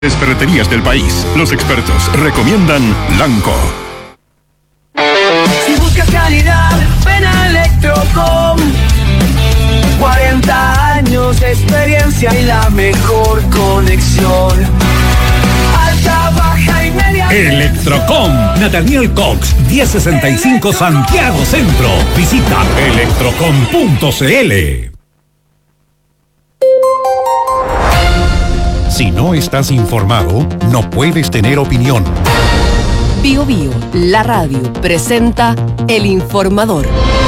Ferreterías del país. Los expertos recomiendan Lanco. Si buscas calidad, ven a Electrocom. 40 años de experiencia y la mejor conexión. Alta, baja y media. Electrocom, Nathaniel Cox, 1065 Santiago Centro. Visita electrocom.cl. Si no estás informado, no puedes tener opinión. Bio Bio, la radio, presenta El Informador.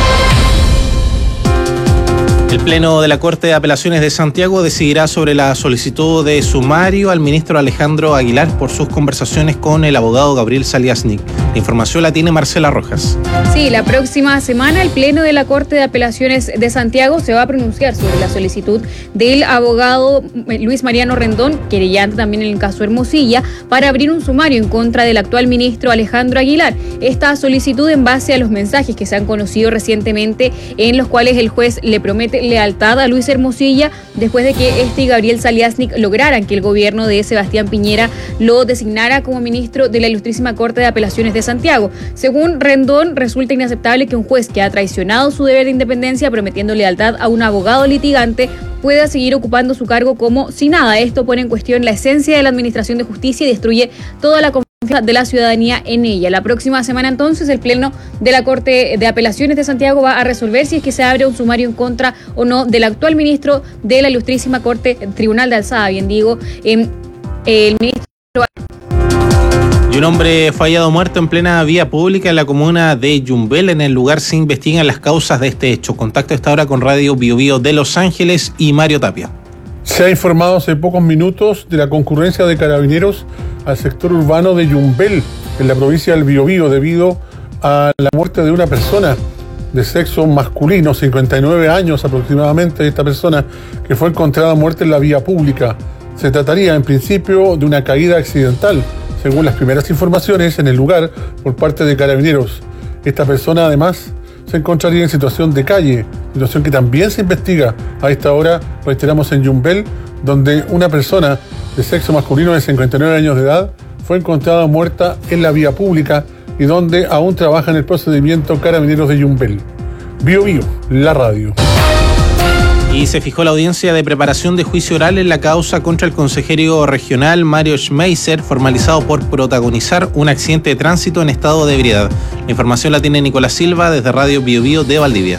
El Pleno de la Corte de Apelaciones de Santiago decidirá sobre la solicitud de sumario al ministro Alejandro Aguilar por sus conversaciones con el abogado Gabriel Saliasnik. La información la tiene Marcela Rojas. Sí, la próxima semana el Pleno de la Corte de Apelaciones de Santiago se va a pronunciar sobre la solicitud del abogado Luis Mariano Rendón, querellante también en el caso Hermosilla, para abrir un sumario en contra del actual ministro Alejandro Aguilar. Esta solicitud en base a los mensajes que se han conocido recientemente en los cuales el juez le promete lealtad a Luis Hermosilla después de que este y Gabriel Saliasnik lograran que el gobierno de Sebastián Piñera lo designara como ministro de la Ilustrísima Corte de Apelaciones de Santiago. Según Rendón, resulta inaceptable que un juez que ha traicionado su deber de independencia prometiendo lealtad a un abogado litigante pueda seguir ocupando su cargo como si nada. Esto pone en cuestión la esencia de la administración de justicia y destruye toda la confianza de la ciudadanía en ella. La próxima semana entonces el Pleno de la Corte de Apelaciones de Santiago va a resolver si es que se abre un sumario en contra o no del actual ministro de la Ilustrísima Corte, Tribunal de Alzada, bien digo, el ministro. Y un hombre fue hallado muerto en plena vía pública en la comuna de Yumbel. En el lugar se investigan las causas de este hecho. Contacto a esta hora con Radio Bio Bio de Los Ángeles y Mario Tapia. Se ha informado hace pocos minutos de la concurrencia de carabineros al sector urbano de Yumbel, en la provincia del Biobío, debido a la muerte de una persona de sexo masculino, 59 años aproximadamente, esta persona que fue encontrada muerta en la vía pública. Se trataría en principio de una caída accidental, según las primeras informaciones en el lugar por parte de carabineros. Esta persona además se encontraría en situación de calle, situación que también se investiga a esta hora, reiteramos, en Yumbel, donde una persona de sexo masculino de 59 años de edad fue encontrada muerta en la vía pública y donde aún trabaja en el procedimiento carabineros de Yumbel. Bio Bio, la radio. Y se fijó la audiencia de preparación de juicio oral en la causa contra el consejero regional Mario Schmeiser, formalizado por protagonizar un accidente de tránsito en estado de ebriedad. La información la tiene Nicolás Silva desde Radio Bio Bio de Valdivia.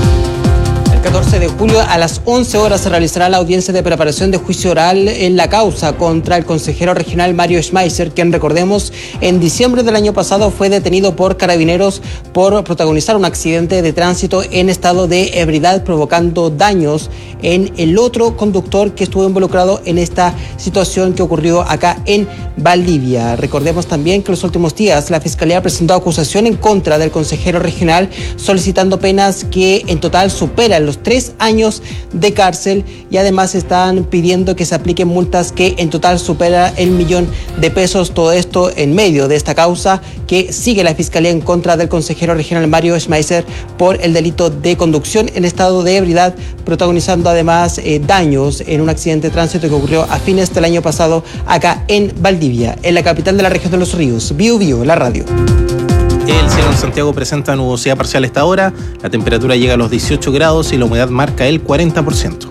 El 14 de julio a las 11 horas se realizará la audiencia de preparación de juicio oral en la causa contra el consejero regional Mario Schmeiser, quien, recordemos, en diciembre del año pasado fue detenido por carabineros por protagonizar un accidente de tránsito en estado de ebriedad, provocando daños en el otro conductor que estuvo involucrado en esta situación que ocurrió acá en Valdivia. Recordemos también que en los últimos días la Fiscalía presentó acusación en contra del consejero regional, solicitando penas que en total superan los 3 años de cárcel, y además están pidiendo que se apliquen multas que en total supera el $1.000.000. Todo esto en medio de esta causa que sigue la Fiscalía en contra del consejero regional Mario Schmeiser por el delito de conducción en estado de ebriedad, protagonizando además daños en un accidente de tránsito que ocurrió a fines del año pasado acá en Valdivia, en la capital de la región de Los Ríos. Bio Bio, la radio. El cielo en Santiago presenta nubosidad parcial a esta hora, la temperatura llega a los 18 grados y la humedad marca el 40%.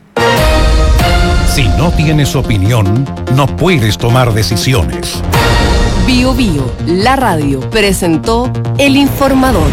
Si no tienes opinión, no puedes tomar decisiones. Bio Bio, la radio, presentó El Informador.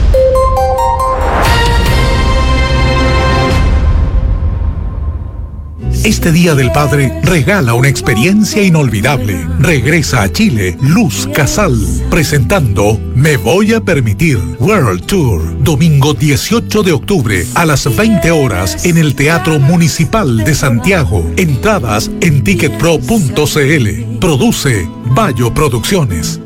Este Día del Padre regala una experiencia inolvidable. Regresa a Chile Luz Casal, presentando Me Voy a Permitir World Tour, domingo 18 de octubre a las 20 horas en el Teatro Municipal de Santiago. Entradas en ticketpro.cl. Produce Bayo Producciones.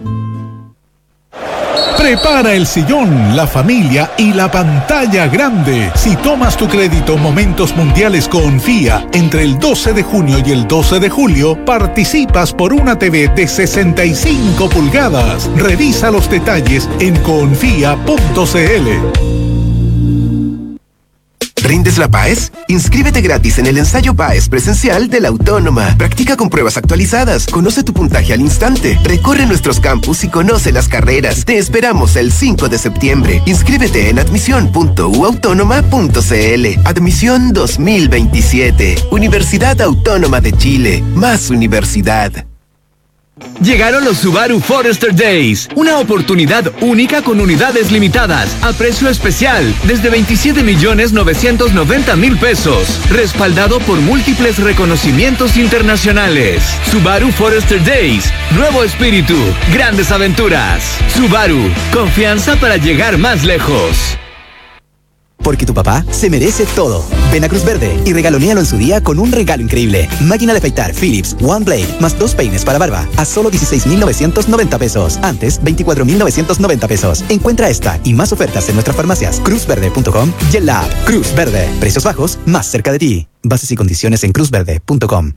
Prepara el sillón, la familia y la pantalla grande. Si tomas tu crédito Momentos Mundiales Confía entre el 12 de junio y el 12 de julio, participas por una TV de 65 pulgadas. Revisa los detalles en confía.cl. ¿Rindes la PAES? Inscríbete gratis en el ensayo PAES presencial de la Autónoma. Practica con pruebas actualizadas, conoce tu puntaje al instante, recorre nuestros campus y conoce las carreras. Te esperamos el 5 de septiembre. Inscríbete en admisión.uautónoma.cl. Admisión 2027. Universidad Autónoma de Chile. Más universidad. Llegaron los Subaru Forester Days, una oportunidad única con unidades limitadas, a precio especial, desde 27.990.000 pesos, respaldado por múltiples reconocimientos internacionales. Subaru Forester Days, nuevo espíritu, grandes aventuras. Subaru, confianza para llegar más lejos. Porque tu papá se merece todo. Ven a Cruz Verde y regalonéalo en su día con un regalo increíble. Máquina de afeitar Philips One Blade más 2 peines para barba a solo 16.990 pesos. Antes, 24.990 pesos. Encuentra esta y más ofertas en nuestras farmacias cruzverde.com y en la app Cruz Verde. Precios bajos, más cerca de ti. Bases y condiciones en cruzverde.com.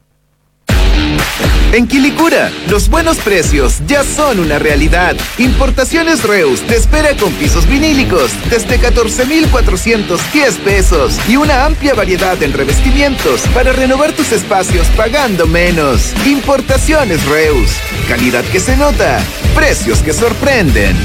En Quilicura, los buenos precios ya son una realidad. Importaciones Reus te espera con pisos vinílicos desde 14.410 pesos y una amplia variedad en revestimientos para renovar tus espacios pagando menos. Importaciones Reus, calidad que se nota, precios que sorprenden.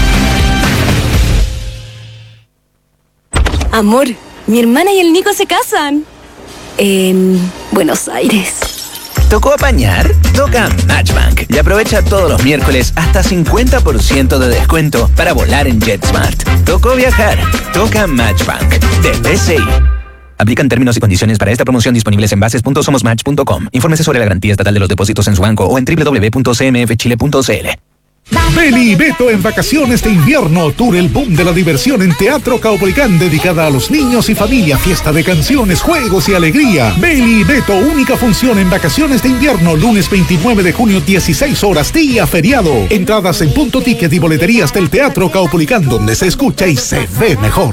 Amor, mi hermana y el Nico se casan en Buenos Aires. ¿Tocó apañar? Toca Matchbank y aprovecha todos los miércoles hasta 50% de descuento para volar en JetSmart. ¿Tocó viajar? Toca Matchbank de PCI. Aplican términos y condiciones para esta promoción disponibles en bases.somosmatch.com. Infórmese sobre la garantía estatal de los depósitos en su banco o en www.cmfchile.cl. Beli y Beto en vacaciones de invierno. Tour El Boom de la Diversión en Teatro Caupolicán, dedicada a los niños y familia. Fiesta de canciones, juegos y alegría. Beli y Beto, única función en vacaciones de invierno. Lunes 29 de junio, 16 horas, día feriado. Entradas en Punto Ticket y boleterías del Teatro Caupolicán, donde se escucha y se ve mejor.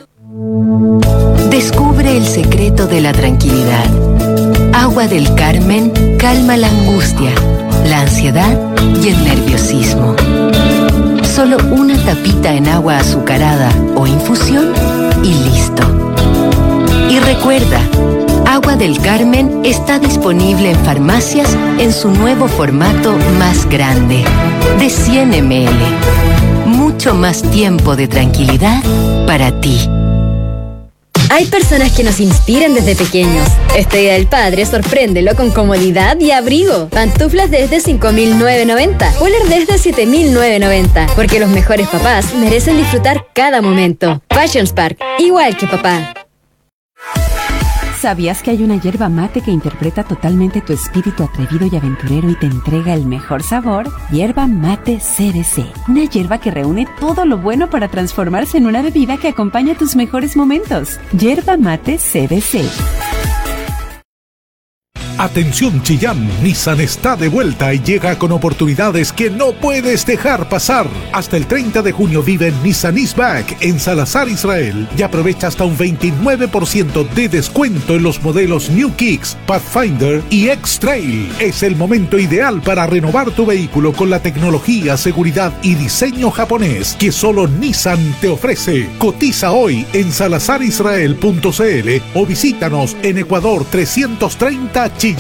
Descubre el secreto de la tranquilidad. Agua del Carmen calma la angustia, la ansiedad y el nerviosismo. Solo una tapita en agua azucarada o infusión y listo. Y recuerda, Agua del Carmen está disponible en farmacias en su nuevo formato más grande, de 100 ml. Mucho más tiempo de tranquilidad para ti. Hay personas que nos inspiran desde pequeños. Este Día del Padre, sorpréndelo con comodidad y abrigo. Pantuflas desde 5.990, Polar desde 7.990. Porque los mejores papás merecen disfrutar cada momento. Fashions Park, igual que papá. ¿Sabías que hay una yerba mate que interpreta totalmente tu espíritu atrevido y aventurero y te entrega el mejor sabor? Yerba Mate CBC. Una yerba que reúne todo lo bueno para transformarse en una bebida que acompaña tus mejores momentos. Yerba Mate CBC. Atención Chillán, Nissan está de vuelta y llega con oportunidades que no puedes dejar pasar. Hasta el 30 de junio vive en Nissan is Back en Salazar, Israel, y aprovecha hasta un 29% de descuento en los modelos New Kicks, Pathfinder y X-Trail. Es el momento ideal para renovar tu vehículo con la tecnología, seguridad y diseño japonés que solo Nissan te ofrece. Cotiza hoy en salazarisrael.cl o visítanos en Ecuador 330 Chillán.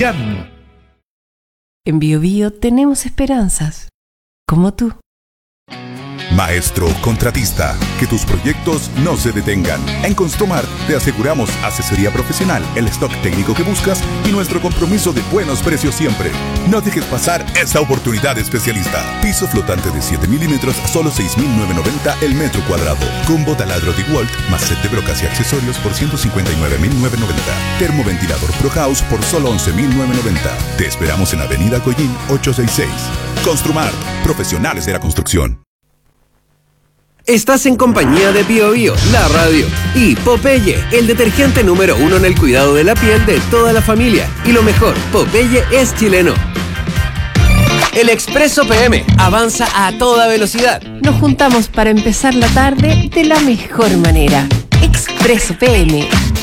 En BioBio tenemos esperanzas, como tú. Maestro contratista, que tus proyectos no se detengan. En Construmart te aseguramos asesoría profesional, el stock técnico que buscas y nuestro compromiso de buenos precios siempre. No dejes pasar esta oportunidad especialista. Piso flotante de 7 milímetros, solo 6.990 el metro cuadrado. Combo taladro DeWalt más set de brocas y accesorios por 159.990. Termoventilador Pro House por solo 11.990. Te esperamos en Avenida Coyín 866. Construmart, profesionales de la construcción. Estás en compañía de BioBio, la radio, y Popeye, el detergente número 1 en el cuidado de la piel de toda la familia. Y lo mejor, Popeye es chileno. El Expreso PM avanza a toda velocidad. Nos juntamos para empezar la tarde de la mejor manera. Expreso PM.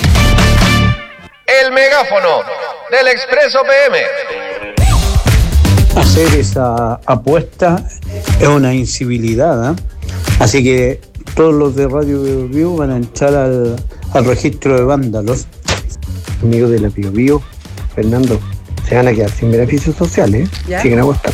El megáfono del Expreso PM. Hacer esa apuesta es una incivilidad, ¿eh? Así que todos los de Radio BioBio van a entrar al registro de vándalos, amigos de la Pío Pío, Fernando, se van a quedar sin beneficios sociales, ¿Ya? siguen apostando.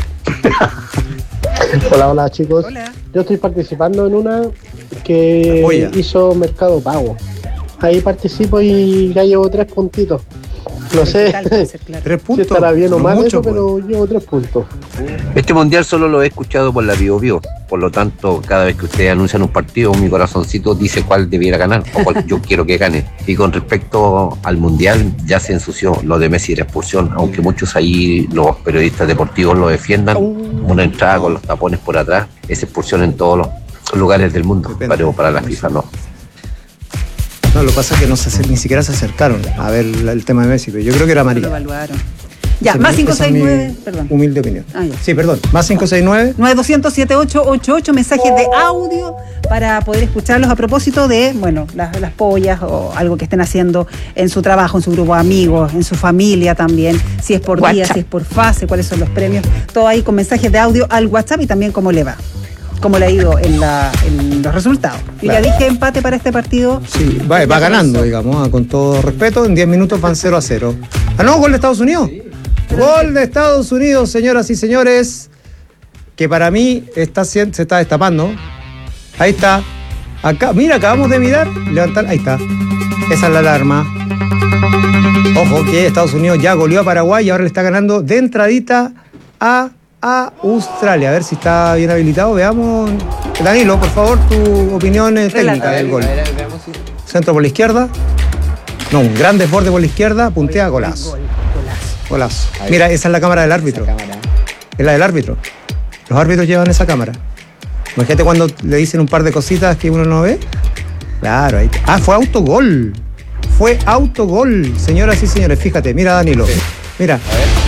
Hola chicos. Hola. Yo estoy participando en una que hizo Mercado Pago. Ahí participo y ya llevo 3 puntitos. No sé 3 puntos. si estará bien o mal mucho, eso, pero llevo 3 puntos. Este mundial solo lo he escuchado por la Bio Bio. Por lo tanto, cada vez que ustedes anuncian un partido, mi corazoncito dice cuál debiera ganar o cuál yo quiero que gane. Y con respecto al mundial, ya se ensució lo de Messi y la expulsión, aunque muchos ahí, los periodistas deportivos, lo defiendan. Una entrada con los tapones por atrás, esa expulsión en todos los lugares del mundo, pero para la FIFA no. No, lo que pasa es que ni siquiera se acercaron a ver el tema de Messi, pero yo creo que era amarilla. Lo evaluaron. Ya, más 569, perdón. Humilde opinión. Ah, ya. Sí, perdón. Más 569. 920-7888, mensajes de audio para poder escucharlos a propósito de, bueno, las pollas o algo que estén haciendo en su trabajo, en su grupo de amigos, en su familia también, si es por día, WhatsApp. si es por fase, cuáles son los premios, todo ahí con mensajes de audio al WhatsApp y también cómo le va. Cómo le ha ido en los resultados. Yo ya dije empate para este partido. Sí, va ganando, digamos, con todo respeto. En 10 minutos van 0-0. Ah, no, gol de Estados Unidos. Gol de Estados Unidos, señoras y señores. Que para mí se está destapando. Ahí está. Acá, mira, acabamos de mirar. Levantar. Ahí está. Esa es la alarma. Ojo que Estados Unidos ya goleó a Paraguay y ahora le está ganando de entradita a Australia. A ver si está bien habilitado. Veamos. Danilo, por favor, tu opinión técnica del gol. Centro por la izquierda. No, un gran desborde por la izquierda. Puntea, golazo. Golazo. Mira, esa es la cámara del árbitro. Es la del árbitro. Los árbitros llevan esa cámara. Imagínate cuando le dicen un par de cositas que uno no ve. Claro, ahí. Fue autogol. Fue autogol, señoras y señores. Fíjate, mira Danilo. Mira.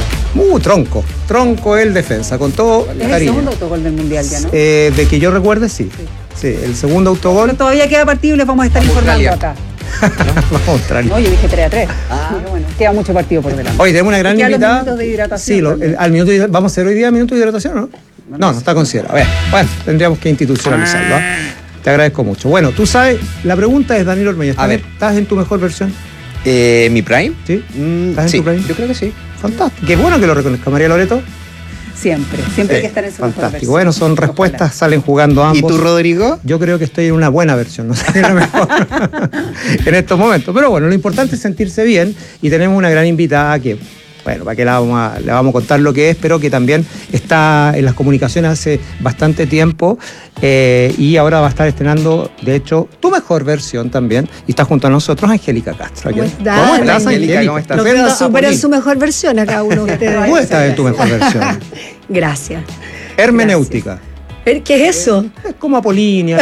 Tronco el defensa, con todo Es cariño. el segundo autogol del Mundial ya, ¿no? De que yo recuerde, sí. Sí, el segundo autogol. Pero todavía queda partido y les vamos a estar informando acá. Vamos a Australia. No, yo dije 3-3. Pero bueno, queda mucho partido por delante. Hoy tenemos una gran Y quedan los invitada. minutos de hidratación Sí, al minuto vamos a hacer hoy día minuto de hidratación, ¿no? No está considerado. A ver, bueno, tendríamos que institucionalizarlo. Te agradezco mucho. Bueno, tú sabes, la pregunta es, Danilo Ormeño, ¿estás en tu mejor versión? ¿Mi prime? Sí. ¿Estás en tu prime? Yo creo que sí. Fantástico. Qué bueno que lo reconozca, María Loreto. Siempre hay que estar en su mejor Fantástico. versión. Bueno, son respuestas, salen jugando ambos. ¿Y tú, Rodrigo? Yo creo que estoy en una buena versión, no sé si la mejor en estos momentos. Pero bueno, lo importante es sentirse bien y tenemos una gran invitada que, bueno, para que le vamos a contar lo que es, pero que también está en las comunicaciones hace bastante tiempo y ahora va a estar estrenando, de hecho, tu mejor versión también. Y está junto a nosotros Angélica Castro. ¿Cómo estás, Angélica? ¿Cómo estás? Lo veo súper en su mejor versión a cada uno de ustedes. ¿Cómo estás en tu mejor versión? Gracias. Hermenéutica. ¿Qué es eso? Es como Apolínea.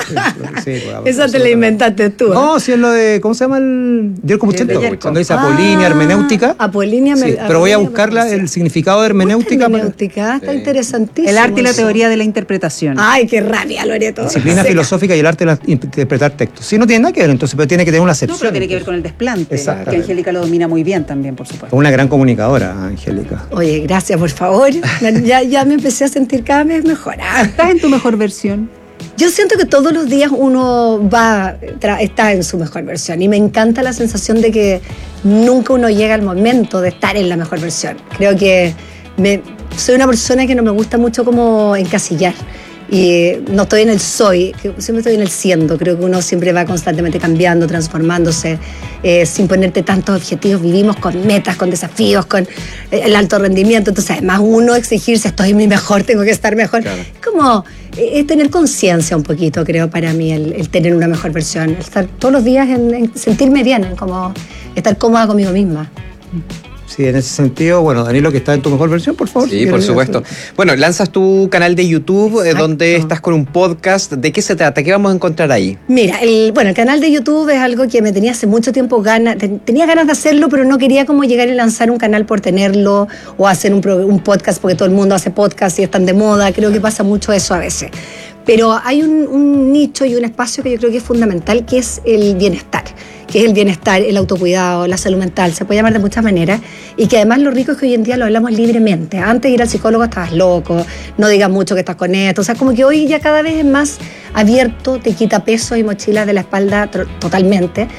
Esa te la inventaste tú. No, si es lo de, ¿cómo se llama el Yerko Puchento? Cuando dice Apolínea, hermenéutica. Apolínea, sí, pero voy a buscarla, el significado de hermenéutica. Hermenéutica, está interesantísimo. El arte y la teoría de la interpretación. Ay, qué rabia, Loreto. Disciplina filosófica y el arte de interpretar textos. Sí, no tiene nada que ver, entonces, pero tiene que tener una acepción. No, pero tiene que ver con el desplante, que Angélica lo domina muy bien también, por supuesto. Una gran comunicadora, Angélica. Oye, gracias, por favor. Ya me empecé a sentir cada vez mejor. ¿Estás en tu mejor versión? Yo siento que todos los días uno está en su mejor versión y me encanta la sensación de que nunca uno llega al momento de estar en la mejor versión. Creo que soy una persona que no me gusta mucho como encasillar y no estoy en el soy, siempre estoy en el siendo. Creo que uno siempre va constantemente cambiando, transformándose, sin ponerte tantos objetivos. Vivimos con metas, con desafíos, con el alto rendimiento. Entonces, además, uno exigirse, estoy en mi mejor, tengo que estar mejor. Claro. Como tener conciencia un poquito, creo, para mí, el tener una mejor versión. Estar todos los días en sentirme bien, en como estar cómoda conmigo misma. Sí, en ese sentido, bueno, Danilo, que está en tu mejor versión, por favor. Sí, por supuesto. Bueno, lanzas tu canal de YouTube donde estás con un podcast. ¿De qué se trata? ¿Qué vamos a encontrar ahí? Mira, el canal de YouTube es algo que me tenía hace mucho tiempo tenía ganas de hacerlo, pero no quería como llegar y lanzar un canal por tenerlo o hacer un podcast porque todo el mundo hace podcast y están de moda. Creo que pasa mucho eso a veces. Pero hay un nicho y un espacio que yo creo que es fundamental, que es el bienestar. Que es el bienestar, el autocuidado, la salud mental, se puede llamar de muchas maneras, y que además lo rico es que hoy en día lo hablamos libremente. Antes de ir al psicólogo estabas loco, no digas mucho que estás con esto, o sea, como que hoy ya cada vez es más abierto, te quita peso y mochilas de la espalda totalmente.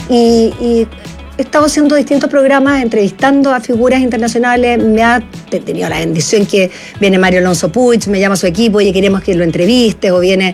Y he estado haciendo distintos programas, entrevistando a figuras internacionales. Me ha tenido la bendición que viene Mario Alonso Puig, me llama a su equipo y queremos que lo entreviste, o viene,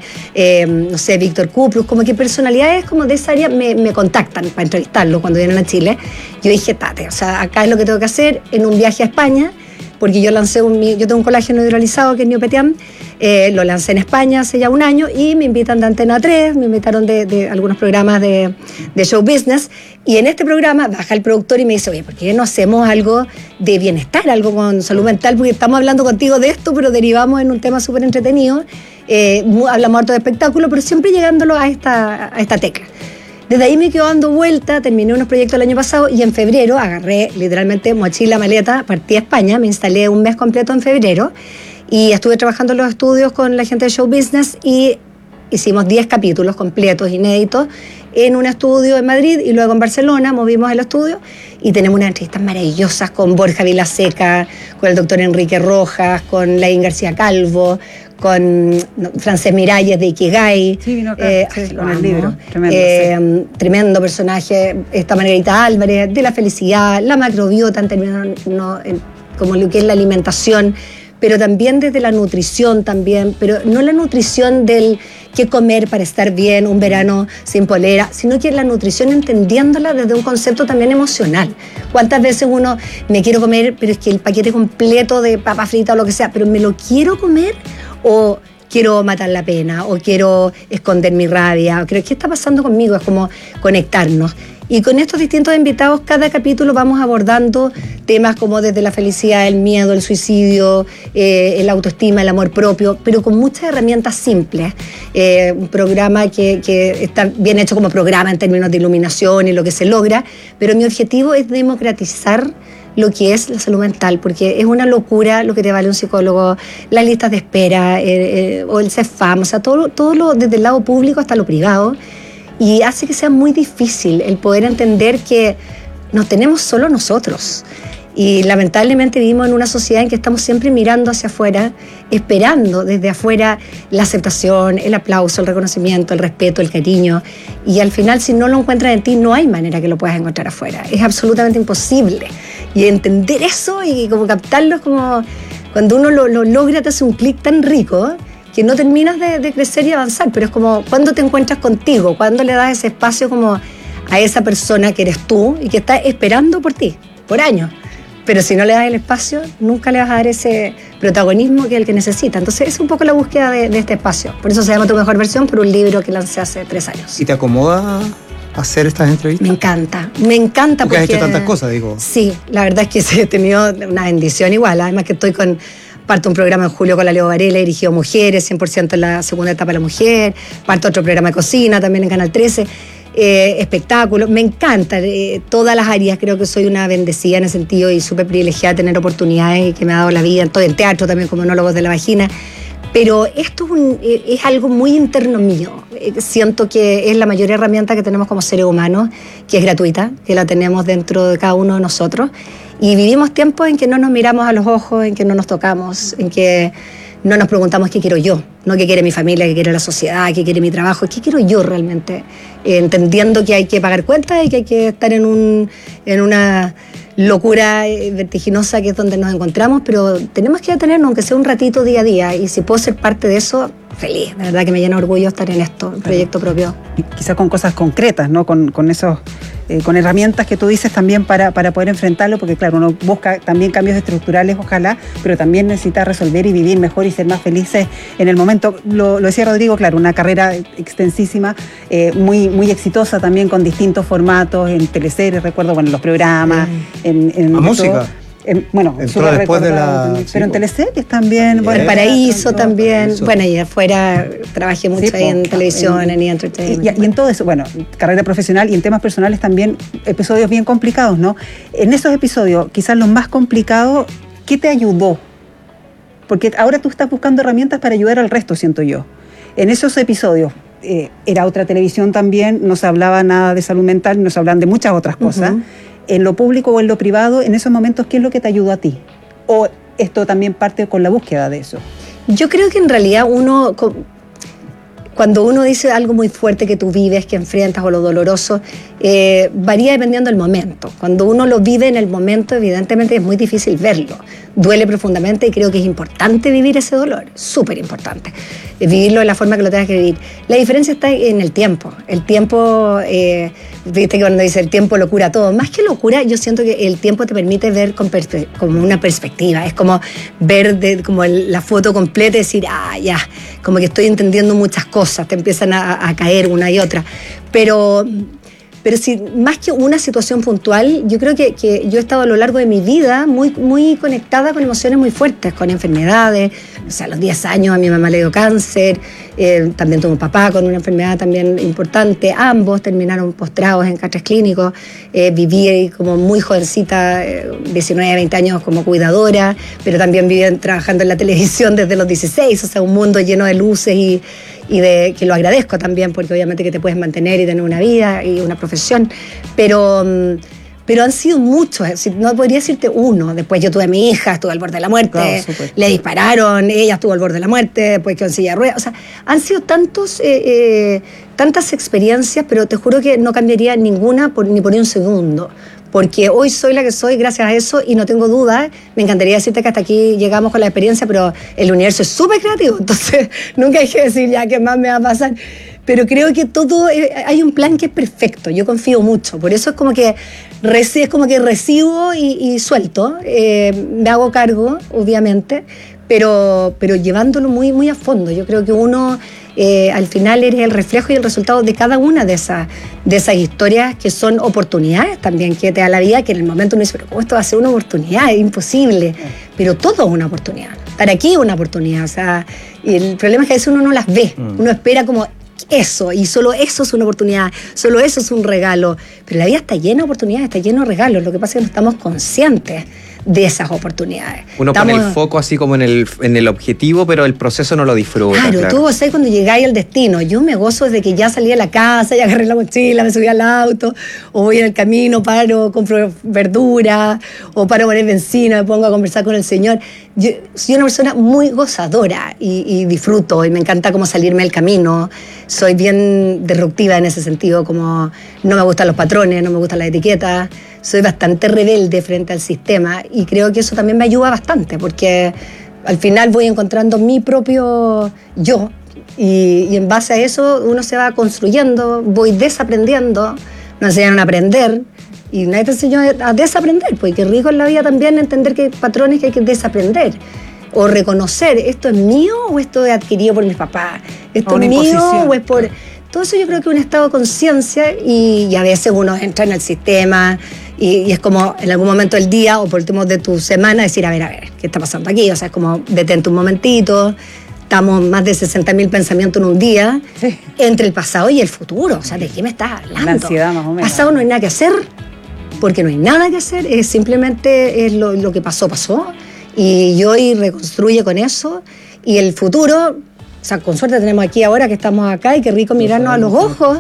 no sé, Víctor Kuprus, como que personalidades como de esa área me contactan para entrevistarlo cuando vienen a Chile. Yo dije, tate, o sea, acá es lo que tengo que hacer en un viaje a España, porque yo tengo un colágeno hidrolizado que es Neopetiam, lo lancé en España hace ya un año y me invitan de Antena 3, me invitaron de algunos programas de show business, y en este programa baja el productor y me dice, oye, ¿por qué no hacemos algo de bienestar, algo con salud mental? Porque estamos hablando contigo de esto, pero derivamos en un tema súper entretenido, hablamos harto de espectáculo, pero siempre llegándolo a esta tecla. Desde ahí me quedo dando vuelta, terminé unos proyectos el año pasado y en febrero agarré literalmente mochila, maleta, partí a España, me instalé un mes completo en febrero y estuve trabajando en los estudios con la gente de Show Business y hicimos 10 capítulos completos, inéditos, en un estudio en Madrid y luego en Barcelona movimos el estudio y tenemos unas entrevistas maravillosas con Borja Vilaseca, con el doctor Enrique Rojas, con Laín García Calvo, con Francés Miralles de Ikigai. Sí, vino acá, con el libro. Tremendo, tremendo personaje. Esta Margarita Álvarez, de la felicidad, la macrobiota en términos, como lo que es la alimentación, pero también desde la nutrición también, pero no la nutrición del qué comer para estar bien, un verano sin polera, sino que la nutrición entendiéndola desde un concepto también emocional. ¿Cuántas veces uno me quiero comer, pero es que el paquete completo de papa frita o lo que sea, pero me lo quiero comer o quiero matar la pena o quiero esconder mi rabia? ¿Qué está pasando conmigo? Es como conectarnos. Y con estos distintos invitados, cada capítulo vamos abordando temas como desde la felicidad, el miedo, el suicidio, el autoestima, el amor propio, pero con muchas herramientas simples. Un programa que está bien hecho como programa en términos de iluminación y lo que se logra, pero mi objetivo es democratizar lo que es la salud mental, porque es una locura lo que te vale un psicólogo, las listas de espera, o el CEFAM, o sea, todo lo, desde el lado público hasta lo privado, y hace que sea muy difícil el poder entender que nos tenemos solo nosotros. Y lamentablemente vivimos en una sociedad en que estamos siempre mirando hacia afuera, esperando desde afuera la aceptación, el aplauso, el reconocimiento, el respeto, el cariño. Y al final, si no lo encuentras en ti, no hay manera que lo puedas encontrar afuera. Es absolutamente imposible. Y entender eso y como captarlo es como cuando uno lo logra, te hace un clic tan rico que no terminas de crecer y avanzar. Pero es como cuando te encuentras contigo, cuando le das ese espacio como a esa persona que eres tú y que está esperando por ti, por años. Pero si no le das el espacio, nunca le vas a dar ese protagonismo que es el que necesita. Entonces es un poco la búsqueda de este espacio. Por eso se llama Tu Mejor Versión, por un libro que lancé hace 3 años. ¿Y te acomoda hacer estas entrevistas? Me encanta porque has hecho tantas cosas, digo. Sí, la verdad es que he tenido una bendición igual. Además que parto un programa en julio con la Leo Varela, dirigido a mujeres, 100% en la segunda etapa de la mujer. Parto otro programa de cocina también en Canal 13. Espectáculos, me encanta todas las áreas, creo que soy una bendecida en ese sentido y súper privilegiada de tener oportunidades y que me ha dado la vida, todo en teatro también como Monólogos de la Vagina, pero esto es algo muy interno mío. Siento que es la mayor herramienta que tenemos como seres humanos, que es gratuita, que la tenemos dentro de cada uno de nosotros, y vivimos tiempos en que no nos miramos a los ojos, en que no nos tocamos, en que no nos preguntamos qué quiero yo, no qué quiere mi familia, qué quiere la sociedad, qué quiere mi trabajo, qué quiero yo realmente, entendiendo que hay que pagar cuentas y que hay que estar en una locura vertiginosa que es donde nos encontramos, pero tenemos que detenernos, aunque sea un ratito día a día, y si puedo ser parte de eso, feliz, de verdad que me llena de orgullo estar en esto, un proyecto propio. Y quizás con cosas concretas, ¿no? Con esos, con herramientas que tú dices también para poder enfrentarlo, porque claro, uno busca también cambios estructurales, ojalá, pero también necesita resolver y vivir mejor y ser más felices en el momento. Lo decía Rodrigo, claro, una carrera extensísima, muy exitosa también, con distintos formatos, en teleseries, recuerdo, los programas, en música. Bueno, entró después de la... Pero en teleseries también. Bueno, El Paraíso también. Bueno, y afuera trabajé mucho ahí en televisión, en Entertainment. Y en todo eso, bueno, carrera profesional y en temas personales también, episodios bien complicados, ¿no? En esos episodios, quizás los más complicados, ¿qué te ayudó? Porque ahora tú estás buscando herramientas para ayudar al resto, siento yo. En esos episodios, era otra televisión también, no se hablaba nada de salud mental, no se hablaban de muchas otras cosas. En lo público o en lo privado, en esos momentos, ¿qué es lo que te ayudó a ti? ¿O esto también parte con la búsqueda de eso? Yo creo que en realidad uno cuando uno dice algo muy fuerte que tú vives, que enfrentas o lo doloroso, varía dependiendo del momento. Cuando uno lo vive en el momento, evidentemente es muy difícil verlo. Duele profundamente y creo que es importante vivir ese dolor, súper importante. Vivirlo de la forma que lo tengas que vivir. La diferencia está en el tiempo. El tiempo, viste que cuando dice el tiempo lo cura todo. Más que lo cura, yo siento que el tiempo te permite ver como una perspectiva. Es como ver como la foto completa y decir, ya, como que estoy entendiendo muchas cosas, te empiezan a caer una y otra. Pero si más que una situación puntual, yo creo que yo he estado a lo largo de mi vida muy conectada con emociones muy fuertes, con enfermedades. O sea, a los 10 años a mi mamá le dio cáncer, también tuvo un papá con una enfermedad también importante. Ambos terminaron postrados en catres clínicos. Viví como muy jovencita, 19, 20 años como cuidadora, pero también viví trabajando en la televisión desde los 16, o sea, un mundo lleno de luces y de que lo agradezco también, porque obviamente que te puedes mantener y tener una vida y una profesión, pero han sido muchos, no podría decirte uno. Después yo tuve a mi hija, estuvo al borde de la muerte, claro, le dispararon, ella estuvo al borde de la muerte, después quedó en silla de ruedas. O sea, han sido tantas experiencias, pero te juro que no cambiaría ninguna ni por un segundo, porque hoy soy la que soy gracias a eso y no tengo duda. Me encantaría decirte que hasta aquí llegamos con la experiencia, pero el universo es súper creativo, entonces nunca hay que decir ya qué más me va a pasar. Pero creo que todo, hay un plan que es perfecto, yo confío mucho, por eso es como que recibo y suelto, me hago cargo, obviamente, pero llevándolo muy, muy a fondo. Yo creo que uno, al final, eres el reflejo y el resultado de cada una de esas historias, que son oportunidades también que te da la vida, que en el momento uno dice, pero ¿cómo esto va a ser una oportunidad? Es imposible, pero todo es una oportunidad. Estar aquí es una oportunidad, o sea, y el problema es que a veces uno no las ve, uno espera como eso, y solo eso es una oportunidad, solo eso es un regalo, pero la vida está llena de oportunidades, está llena de regalos. Lo que pasa es que no estamos conscientes de esas oportunidades. Uno pone el foco así como en el objetivo, pero el proceso no lo disfruta. Claro, tú vos sabés cuando llegáis al destino. Yo me gozo desde que ya salí de la casa, ya agarré la mochila, me subí al auto, o voy en el camino, paro, compro verdura, o paro a poner benzina, me pongo a conversar con el Señor. Yo soy una persona muy gozadora y disfruto, y me encanta como salirme del camino. Soy bien disruptiva en ese sentido, como no me gustan los patrones, no me gustan las etiquetas. Soy bastante rebelde frente al sistema, y creo que eso también me ayuda bastante, porque al final voy encontrando mi propio yo, y en base a eso uno se va construyendo, voy desaprendiendo. Me enseñaron a aprender y nadie te enseñó a desaprender, porque qué rico en la vida también entender que hay patrones que hay que desaprender o reconocer, ¿esto es mío o esto es adquirido por mis papás? ¿Esto es mío o es por...? Todo eso yo creo que es un estado de conciencia, y a veces uno entra en el sistema y es como en algún momento del día o por último de tu semana decir, a ver, ¿qué está pasando aquí? O sea, es como detente un momentito. Estamos más de 60.000 pensamientos en un día, sí, entre el pasado y el futuro. O sea, ¿de qué me estás hablando? La ansiedad, más o menos. Pasado no hay nada que hacer, porque no hay nada que hacer, es simplemente lo que pasó. Y hoy reconstruye con eso. Y el futuro, o sea, con suerte tenemos aquí ahora que estamos acá, y qué rico mirarnos a los ojos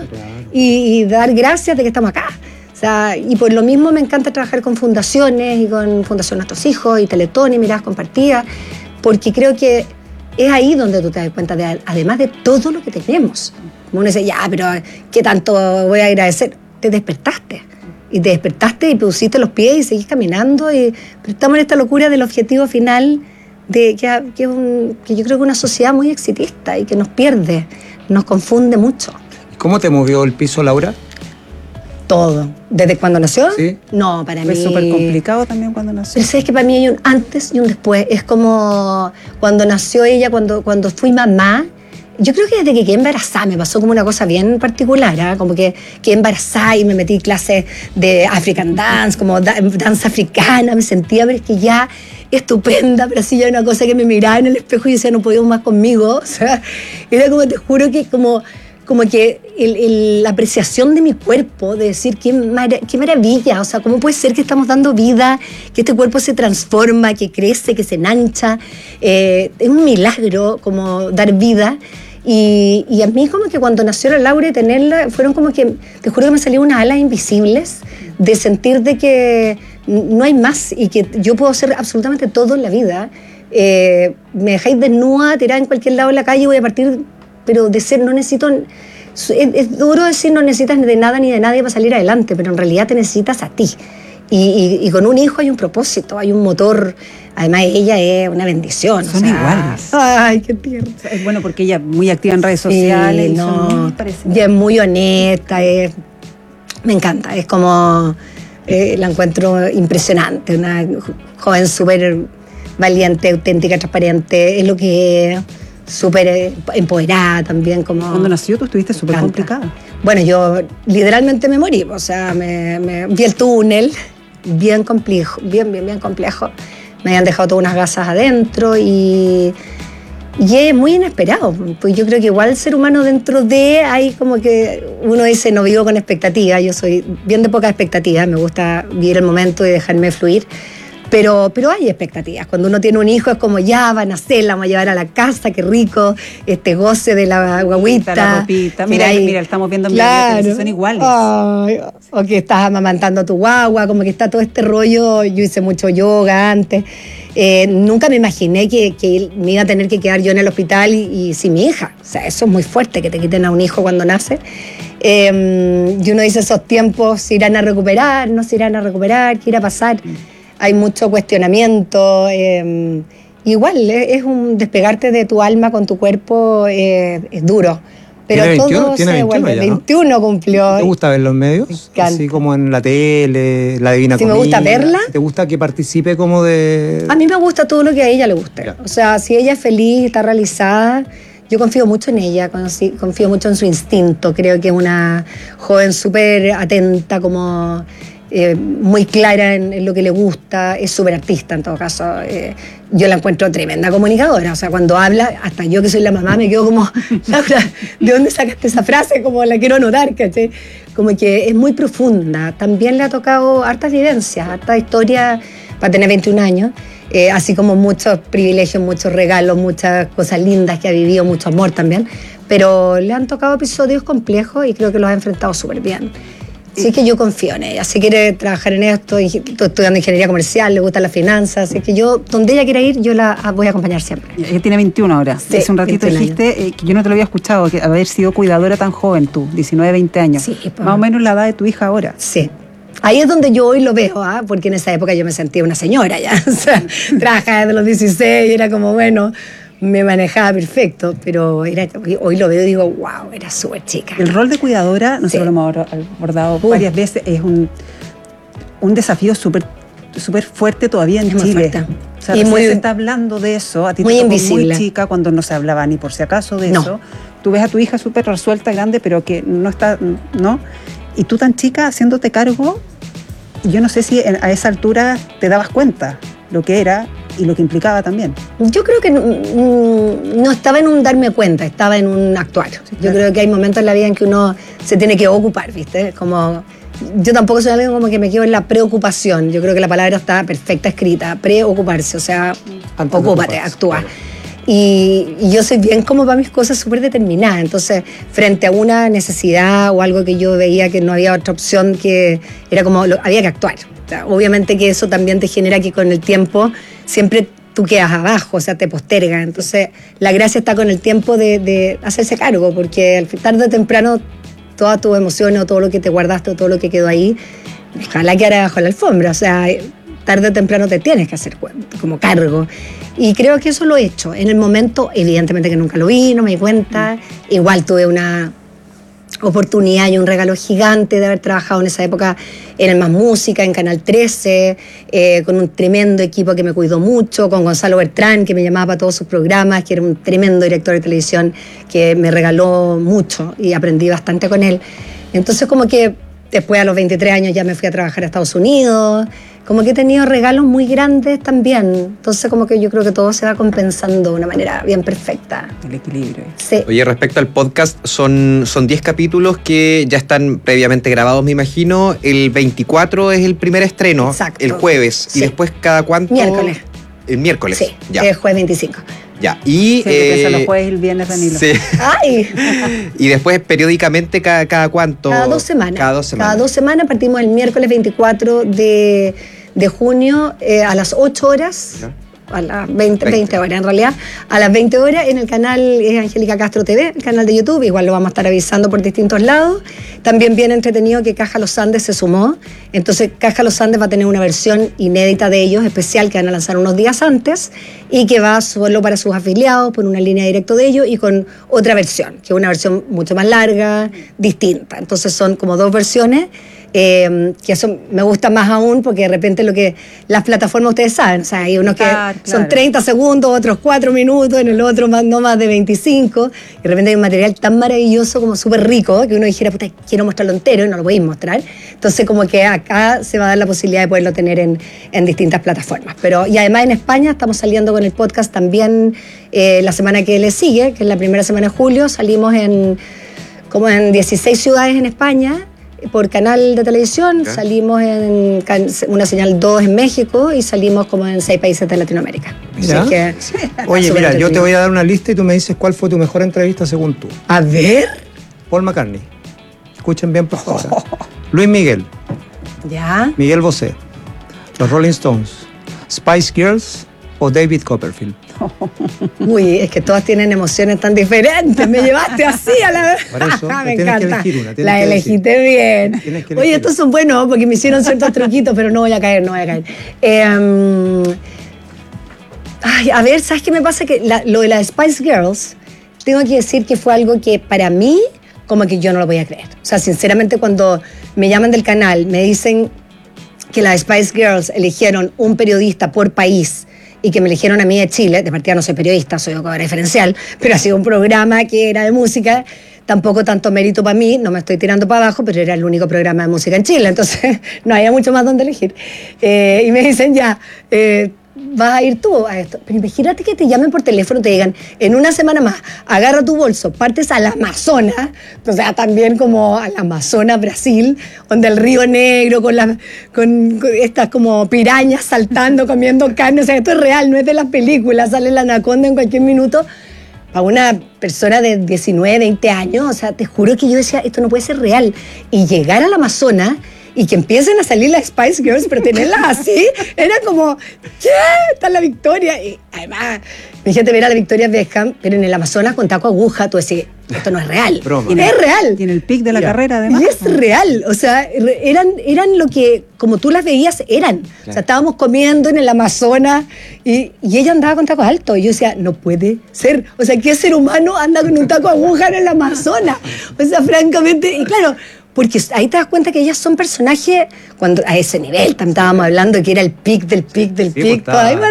y dar gracias de que estamos acá. O sea, y por lo mismo me encanta trabajar con fundaciones y con Fundación Nuestros Hijos y Teletón y Miradas Compartidas, porque creo que es ahí donde tú te das cuenta de, además de todo lo que tenemos. Como uno dice, ya, pero ¿qué tanto voy a agradecer? Te despertaste. Y te despertaste y pusiste los pies y seguís caminando. Pero estamos en esta locura del objetivo final, que yo creo que es una sociedad muy exitista y que nos pierde, nos confunde mucho. ¿Cómo te movió el piso, Laura? Todo. ¿Desde cuando nació? Sí. No, para mí... Fue súper complicado también cuando nació. Pero sabes que para mí hay un antes y un después. Es como cuando nació ella, cuando fui mamá. Yo creo que desde que quedé embarazada me pasó como una cosa bien particular, ¿eh? Como que quedé embarazada y me metí en clases de African Dance, como danza africana, me sentía, pero es que ya estupenda, pero así ya una cosa que me miraba en el espejo y decía, no podía más conmigo. O sea, era como, te juro que como que la apreciación de mi cuerpo, de decir qué maravilla, o sea, cómo puede ser que estamos dando vida, que este cuerpo se transforma, que crece, que se enancha, es un milagro como dar vida. Y a mí como que cuando nació la Laura y tenerla, fueron como que, te juro que me salieron unas alas invisibles de sentir de que no hay más y que yo puedo hacer absolutamente todo en la vida. Me dejáis desnuda, tirada en cualquier lado de la calle y voy a partir pero de ser, no necesito... Es duro decir no necesitas de nada ni de nadie para salir adelante, pero en realidad te necesitas a ti. Y con un hijo hay un propósito, hay un motor. Además, ella es una bendición. Son iguales. Ay, qué tierno. Es bueno porque ella es muy activa en redes sociales. Sí, no, y es muy honesta. Me encanta. Es como... la encuentro impresionante. Una joven súper valiente, auténtica, transparente. Es lo que es. Súper empoderada también. Como cuando nació tú estuviste súper complicada. Bueno, yo literalmente me morí. O sea, me vi el túnel. Bien complejo, bien complejo. Me habían dejado todas unas gasas adentro y es muy inesperado. Pues yo creo que igual el ser humano dentro de, hay como que uno dice no vivo con expectativas. Yo soy bien de poca expectativa, me gusta vivir el momento y dejarme fluir. Pero hay expectativas. Cuando uno tiene un hijo es como ya van a nacer, la vamos a llevar a la casa, qué rico, goce de la guagüita. La ropita. Mira, estamos viendo en claro. Son iguales. Ay, o que estás amamantando a tu guagua, como que está todo este rollo. Yo hice mucho yoga antes. Nunca me imaginé que me iba a tener que quedar yo en el hospital y sin mi hija. O sea, eso es muy fuerte, que te quiten a un hijo cuando nace. Y uno dice, esos tiempos se irán a recuperar, no se irán a recuperar, ¿qué irá a pasar? Hay mucho cuestionamiento. Igual, es un despegarte de tu alma con tu cuerpo, es duro. Pero todo se vuelve. 21 cumplió. ¿Te gusta ver los medios? Así como en la tele, la Divina Comida. ¿Me gusta verla? ¿Te gusta que participe como de...? A mí me gusta todo lo que a ella le guste. O sea, si ella es feliz, está realizada, yo confío mucho en ella, confío mucho en su instinto. Creo que es una joven súper atenta, como... muy clara en lo que le gusta, es súper artista en todo caso. Yo la encuentro tremenda comunicadora, o sea, cuando habla, hasta yo que soy la mamá me quedo como, Laura, ¿de dónde sacaste esa frase? Como la quiero anotar, ¿cachai? Como que es muy profunda. También le ha tocado hartas vivencias, harta historia para tener 21 años, así como muchos privilegios, muchos regalos, muchas cosas lindas que ha vivido, mucho amor también, pero le han tocado episodios complejos y creo que los ha enfrentado súper bien. Así que yo confío en ella. Si quiere trabajar en esto, estoy estudiando ingeniería comercial, le gustan las finanzas, así que yo, donde ella quiera ir, yo la voy a acompañar siempre. Ella tiene 21 ahora. Sí, hace un ratito dijiste que yo no te lo había escuchado, que haber sido cuidadora tan joven tú, 19, 20 años. Sí, pues, más o menos la edad de tu hija ahora. Sí. Ahí es donde yo hoy lo veo, porque en esa época yo me sentía una señora ya. O sea, trabajaba desde los 16 y era como, bueno... me manejaba perfecto, pero hoy lo veo y digo, wow, era súper chica. El rol de cuidadora, nosotros lo hemos abordado varias veces, es un desafío súper fuerte todavía en Chile. O sea, se está hablando de eso, a ti te tocó muy chica cuando no se hablaba ni por si acaso de eso. Tú ves a tu hija súper resuelta, grande, pero que no está, ¿no? Y tú tan chica haciéndote cargo, yo no sé si a esa altura te dabas cuenta lo que era y lo que implicaba también. Yo creo que no estaba en un darme cuenta, estaba en un actuar. Sí, claro. Yo creo que hay momentos en la vida en que uno se tiene que ocupar, ¿viste? Como, yo tampoco soy alguien como que me quedo en la preocupación. Yo creo que la palabra está perfecta escrita, preocuparse, o sea, ocúpate, actúa. Claro. Y yo soy bien como para mis cosas súper determinada. Entonces, frente a una necesidad o algo que yo veía que no había otra opción, que era como, había que actuar. O sea, obviamente que eso también te genera que con el tiempo siempre tú quedas abajo, o sea, te posterga. Entonces, la gracia está con el tiempo de hacerse cargo, porque tarde o temprano todas tus emociones o todo lo que te guardaste o todo lo que quedó ahí, ojalá quedara bajo la alfombra. O sea, tarde o temprano te tienes que hacer como cargo. Y creo que eso lo he hecho. En el momento, evidentemente que nunca lo vi, no me di cuenta. Igual tuve una oportunidad y un regalo gigante de haber trabajado en esa época en el Más Música, en Canal 13, con un tremendo equipo que me cuidó mucho, con Gonzalo Bertrán, que me llamaba para todos sus programas, que era un tremendo director de televisión que me regaló mucho y aprendí bastante con él. Entonces, como que después a los 23 años ya me fui a trabajar a Estados Unidos, como que he tenido regalos muy grandes también. Entonces, como que yo creo que todo se va compensando de una manera bien perfecta. El equilibrio. Sí. Oye, respecto al podcast, son 10 capítulos que ya están previamente grabados, me imagino. El 24 es el primer estreno. Exacto. El jueves. Sí. ¿Y después cada cuánto? Miércoles. El miércoles. Sí, ya. El jueves 25. Ya, y... Sí, los jueves y el viernes, Danilo. Sí. ¡Ay! Y después, periódicamente, ¿cada cuánto? Cada 2 semanas. Cada 2 semanas. Cada 2 semanas partimos el miércoles 24 de junio a las 8 horas. a las 20 horas en realidad, a las 20 horas en el canal Angélica Castro TV, el canal de YouTube, igual lo vamos a estar avisando por distintos lados. También bien entretenido que Caja Los Andes se sumó, entonces Caja Los Andes va a tener una versión inédita de ellos, especial, que van a lanzar unos días antes y que va solo para sus afiliados, por una línea directa de ellos y con otra versión, que es una versión mucho más larga, distinta. Entonces son como dos versiones. Que eso me gusta más aún porque de repente las plataformas ustedes saben, o sea, hay unos que son 30 segundos, otros 4 minutos, en el otro no más de 25, y de repente hay un material tan maravilloso como súper rico que uno dijera, puta, quiero mostrarlo entero y no lo podéis mostrar. Entonces como que acá se va a dar la posibilidad de poderlo tener en distintas plataformas. Y además en España estamos saliendo con el podcast también la semana que le sigue, que es la primera semana de julio, salimos como en 16 ciudades en España, por canal de televisión, salimos en una señal 2 en México y salimos como en 6 países de Latinoamérica. Así que, oye, mira, yo te voy a dar una lista y tú me dices cuál fue tu mejor entrevista según tú. A ver. Paul McCartney. Escuchen bien, por favor. Luis Miguel. Ya. Miguel Bosé. Los Rolling Stones. Spice Girls o David Copperfield. Uy, es que todas tienen emociones tan diferentes. Me llevaste así a la vez. Por eso, me tienes encanta. que elegir una. La elegiste bien. Oye, estos son buenos porque me hicieron ciertos truquitos, pero no voy a caer. Ay, a ver, ¿sabes qué me pasa? Que lo de las Spice Girls, tengo que decir que fue algo que para mí, como que yo no lo voy a creer. O sea, sinceramente, cuando me llaman del canal, me dicen que las Spice Girls eligieron un periodista por país y que me eligieron a mí de Chile, de partida no soy periodista, soy educadora diferencial, pero ha sido un programa que era de música, tampoco tanto mérito para mí, no me estoy tirando para abajo, pero era el único programa de música en Chile, entonces no había mucho más donde elegir. Y me dicen ya, vas a ir tú a esto. Pero imagínate que te llamen por teléfono y te digan, en una semana más, agarra tu bolso, partes al Amazonas, o sea, también como al Amazonas, Brasil, donde el Río Negro, con estas como pirañas saltando, comiendo carne, o sea, esto es real, no es de las películas, sale la anaconda en cualquier minuto. Para una persona de 19, 20 años, o sea, te juro que yo decía, esto no puede ser real. Y llegar al Amazonas y que empiecen a salir las Spice Girls, pero tenerlas así, era como, ¿qué? Está la Victoria. Y además, mi gente mira a la Victoria Beckham, pero en el Amazonas con taco aguja, tú decís, esto no es real. Es real. Tiene el pic de la carrera, además. Y es real. O sea, eran lo que, como tú las veías, eran. Claro. O sea, estábamos comiendo en el Amazonas y ella andaba con tacos altos. Y yo decía, no puede ser. O sea, ¿qué ser humano anda con un taco aguja en el Amazonas? O sea, francamente, y claro, porque ahí te das cuenta que ellas son personajes cuando a ese nivel. Estábamos hablando de que era el pic del pic del pic. ¿Tú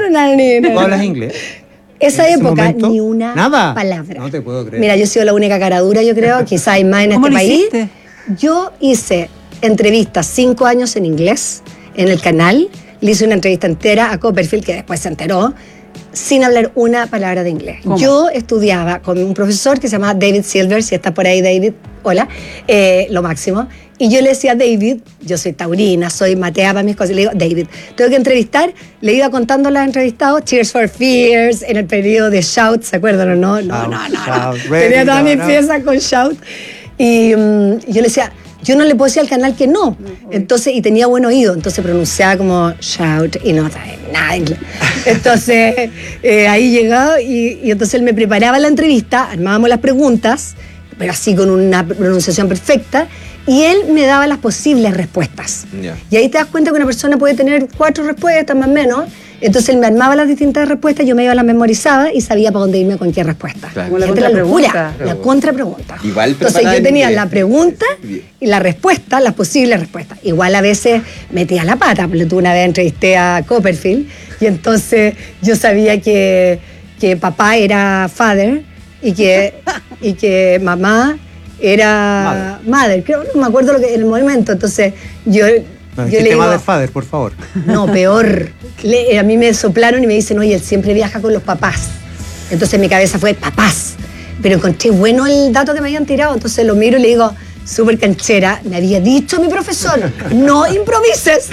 hablas inglés? Esa época, ni una palabra. No te puedo creer. Mira, yo he sido la única cara dura, yo creo, quizás hay más en este país. Hiciste? Yo hice entrevistas 5 años en inglés en el canal. Le hice una entrevista entera a Copperfield, que después se enteró, sin hablar una palabra de inglés. ¿Cómo? Yo estudiaba con un profesor que se llamaba David Silver, si está por ahí David, hola, lo máximo. Y yo le decía a David, yo soy taurina, soy matea para mis cosas, y le digo, David, tengo que entrevistar, le iba contando a los entrevistados, Tears for Fears, en el periodo de Shout, ¿se acuerdan o no? No. Tenía toda mi pieza con Shout. Y yo le decía, yo no le puedo decir al canal que no. Entonces, y tenía buen oído, entonces pronunciaba como Shout y no sabía nada de inglés. Entonces, ahí llegaba y entonces él me preparaba la entrevista, armábamos las preguntas, pero así con una pronunciación perfecta, y él me daba las posibles respuestas. Yeah. Y ahí te das cuenta que una persona puede tener 4 respuestas, más o menos. Entonces él me armaba las distintas respuestas, yo me iba, las memorizaba y sabía para dónde irme con qué respuesta. Claro. Como la Fíjate contrapregunta. La contrapregunta. Igual entonces yo tenía la pregunta y la respuesta, las posibles respuestas. Igual a veces metía la pata, porque tú una vez entrevisté a Copperfield y entonces yo sabía que papá era father y que mamá era mother. Creo, no me acuerdo en el momento. Entonces yo No, le digo, mother father, por favor. no, peor. A mí me soplaron y me dicen, oye, él siempre viaja con los papás. Entonces mi cabeza fue, papás. Pero encontré bueno el dato que me habían tirado. Entonces lo miro y le digo, súper canchera, me había dicho mi profesor, no improvises,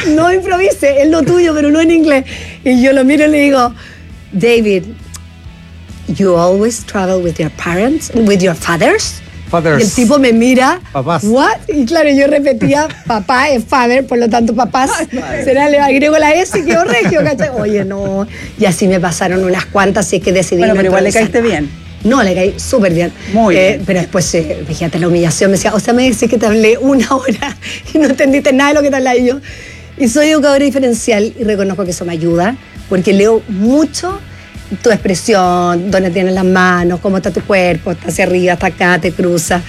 es lo tuyo, pero no en inglés. Y yo lo miro y le digo, David, you always travel with your parents, with your fathers? Fathers. Y el tipo me mira, Papás. ¿what? Y claro, yo repetía, papá es father, por lo tanto papás, será, le agrego la S y quedó regio, ¿cachai? Oye, no. Y así me pasaron unas cuantas, así que decidí. Bueno, no pero igual le improvisar. caíste bien. No, le caí súper bien. Muy bien. Pero después, fíjate la humillación, me decía, o sea, me decís que te hablé 1 hora y no entendiste nada de lo que te hablaba yo. Y soy educadora diferencial y reconozco que eso me ayuda, porque leo mucho tu expresión, dónde tienes las manos, cómo está tu cuerpo, está hacia arriba, está acá, te cruza.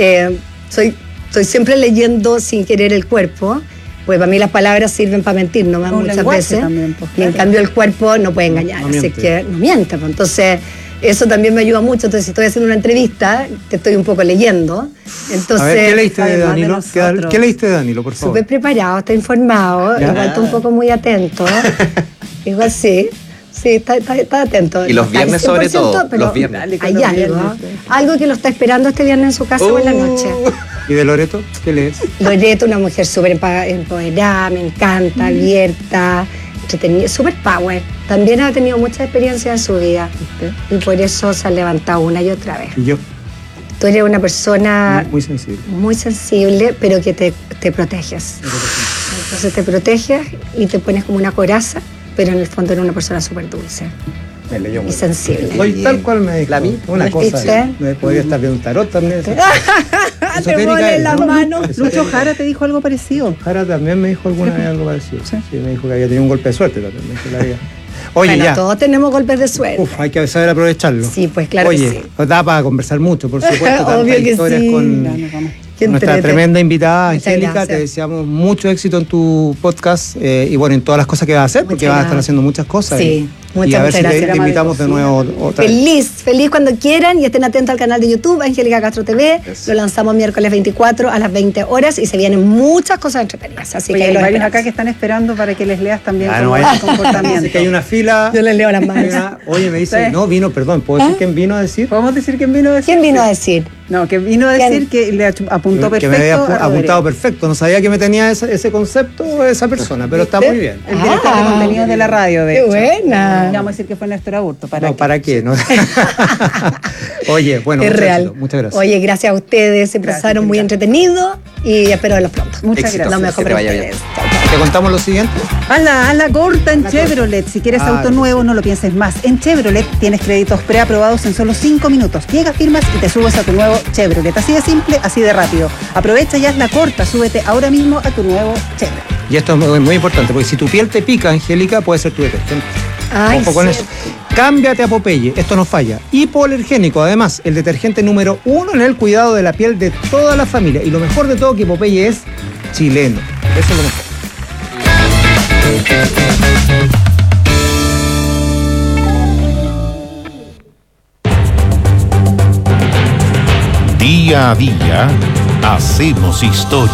Estoy siempre leyendo sin querer el cuerpo, pues para mí las palabras sirven para mentir, ¿no? Muchas veces. También, pues, claro. Y en cambio el cuerpo no puede engañar, así que no miente. Pues. Entonces, eso también me ayuda mucho. Entonces, si estoy haciendo una entrevista, te estoy un poco leyendo. Entonces, a ver, ¿qué leíste de Danilo? ¿Qué leíste de Danilo, por favor? Súper preparado, está informado, igual está un poco muy atento. Igual sí. Sí, está atento. Y los viernes sobre todo, los viernes. Hay algo que lo está esperando este viernes en su casa o en la noche. ¿Y de Loreto? ¿Qué lees? Loreto, una mujer súper empoderada, me encanta, abierta, entretenida, súper power. También ha tenido mucha experiencia en su vida y por eso se ha levantado una y otra vez. ¿Y yo? Tú eres una persona muy sensible. Muy sensible, pero que te proteges. Entonces te proteges y te pones como una coraza, pero en el fondo eres una persona súper dulce y sensible. Soy tal cual me dijo. Una cosa. Me podría estar viendo un tarot también. Te ponen las manos. Lucho Jara te dijo algo parecido. Jara también me dijo alguna vez algo parecido. Sí, me dijo que había tenido un golpe de suerte también. Me dijo la vida. Oye, bueno, ya. Todos tenemos golpes de suerte. Hay que saber aprovecharlo. Sí, pues claro. Oye, que sí. Da para conversar mucho, por supuesto. Obvio que historias sí. Con nuestra tremenda invitada, Angélica. Te deseamos mucho éxito en tu podcast y bueno, en todas las cosas que vas a hacer, porque vas a estar haciendo muchas cosas. Sí. Y a ver si te invitamos de nuevo otra vez. Feliz cuando quieran y estén atentos al canal de YouTube, Angélica Castro TV. Lo lanzamos miércoles 24 a las 20 horas y se vienen muchas cosas entretenidas. Así que hay varios acá que están esperando para que les leas también cómo es el comportamiento. Así que hay una fila. Yo les leo las manos. Oye, me dice, no, vino, perdón, ¿puedo decir quién vino a decir? ¿Podemos decir quién vino a decir? ¿Quién vino a decir? No, que vino a decir que le apuntó perfecto. Que me había apuntado perfecto. No sabía que me tenía ese concepto esa persona, pero está muy bien. El director de contenidos de la radio, de hecho. ¡Qué buena! Vamos a decir que fue Néstor Aburto. ¿Para qué? No. Oye, bueno, es real. Muchas gracias. Oye, gracias a ustedes. Se pasaron muy entretenidos y espero verlos pronto. Muchas gracias. Lo mejor para ustedes. ¿Te contamos lo siguiente? Hazla corta en Chevrolet. Si quieres auto nuevo, no lo pienses más. En Chevrolet tienes créditos preaprobados en solo 5 minutos. Llegas, firmas y te subes a tu nuevo Chevrolet. Así de simple, así de rápido. Aprovecha y hazla corta. Súbete ahora mismo a tu nuevo Chevrolet. Y esto es muy importante, porque si tu piel te pica, Angélica, puede ser tu detergente. Ojo con eso. Cámbiate a Popeye, esto no falla. Hipoalergénico, además, el detergente número 1 en el cuidado de la piel de toda la familia. Y lo mejor de todo, que Popeye es chileno. Eso es lo mejor. Día a día, hacemos historia.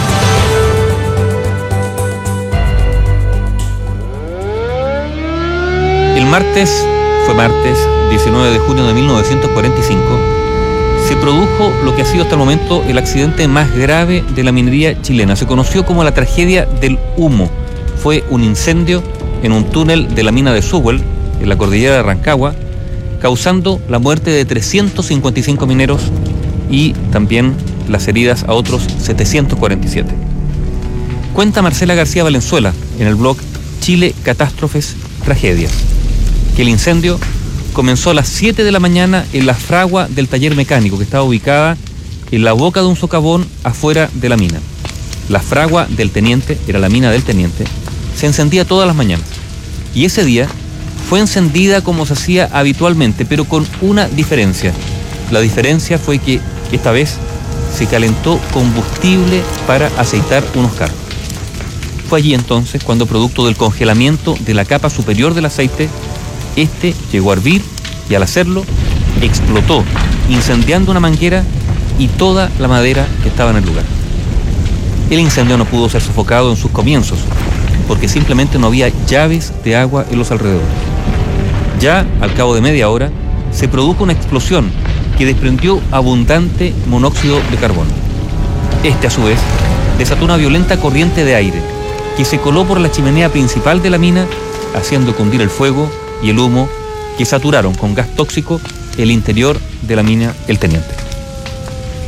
El martes 19 de junio de 1945, se produjo lo que ha sido hasta el momento el accidente más grave de la minería chilena. Se conoció como la tragedia del humo. Fue un incendio en un túnel de la mina de Sewell, en la cordillera de Rancagua, causando la muerte de 355 mineros y también las heridas a otros 747. Cuenta Marcela García Valenzuela en el blog Chile Catástrofes Tragedias que el incendio comenzó a las 7 de la mañana en la fragua del taller mecánico, que estaba ubicada en la boca de un socavón afuera de la mina. La fragua del teniente, era la mina del teniente, se encendía todas las mañanas. Y ese día fue encendida como se hacía habitualmente, pero con una diferencia. La diferencia fue que esta vez se calentó combustible para aceitar unos carros. Fue allí entonces cuando, producto del congelamiento de la capa superior del aceite, este llegó a hervir y al hacerlo explotó, incendiando una manguera y toda la madera que estaba en el lugar. El incendio no pudo ser sofocado en sus comienzos, porque simplemente no había llaves de agua en los alrededores. Ya al cabo de media hora se produjo una explosión que desprendió abundante monóxido de carbono. Este, a su vez, desató una violenta corriente de aire que se coló por la chimenea principal de la mina, haciendo cundir el fuego y el humo que saturaron con gas tóxico el interior de la mina El Teniente.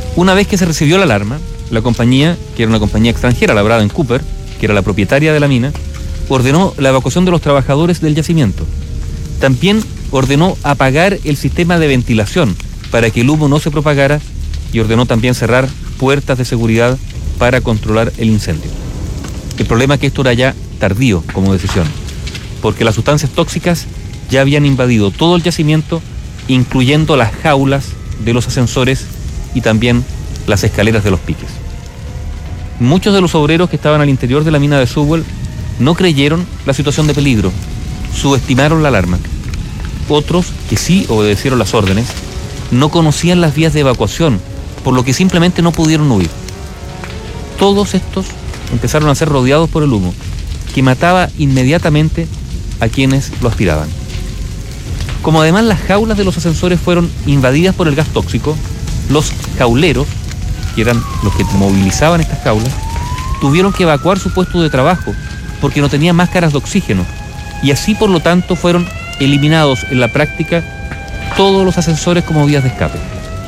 Una vez que se recibió la alarma, la compañía, que era una compañía extranjera labrada en Cooper, que era la propietaria de la mina, ordenó la evacuación de los trabajadores del yacimiento. También ordenó apagar el sistema de ventilación para que el humo no se propagara y ordenó también cerrar puertas de seguridad para controlar el incendio. El problema es que esto era ya tardío como decisión, porque las sustancias tóxicas ya habían invadido todo el yacimiento, incluyendo las jaulas de los ascensores y también las escaleras de los piques. Muchos de los obreros que estaban al interior de la mina de Sewell no creyeron la situación de peligro, subestimaron la alarma. Otros, que sí obedecieron las órdenes, no conocían las vías de evacuación, por lo que simplemente no pudieron huir. Todos estos empezaron a ser rodeados por el humo, que mataba inmediatamente a quienes lo aspiraban. Como además las jaulas de los ascensores fueron invadidas por el gas tóxico, los jauleros, que eran los que movilizaban estas jaulas, tuvieron que evacuar su puesto de trabajo porque no tenían máscaras de oxígeno, y así por lo tanto fueron eliminados en la práctica todos los ascensores como vías de escape.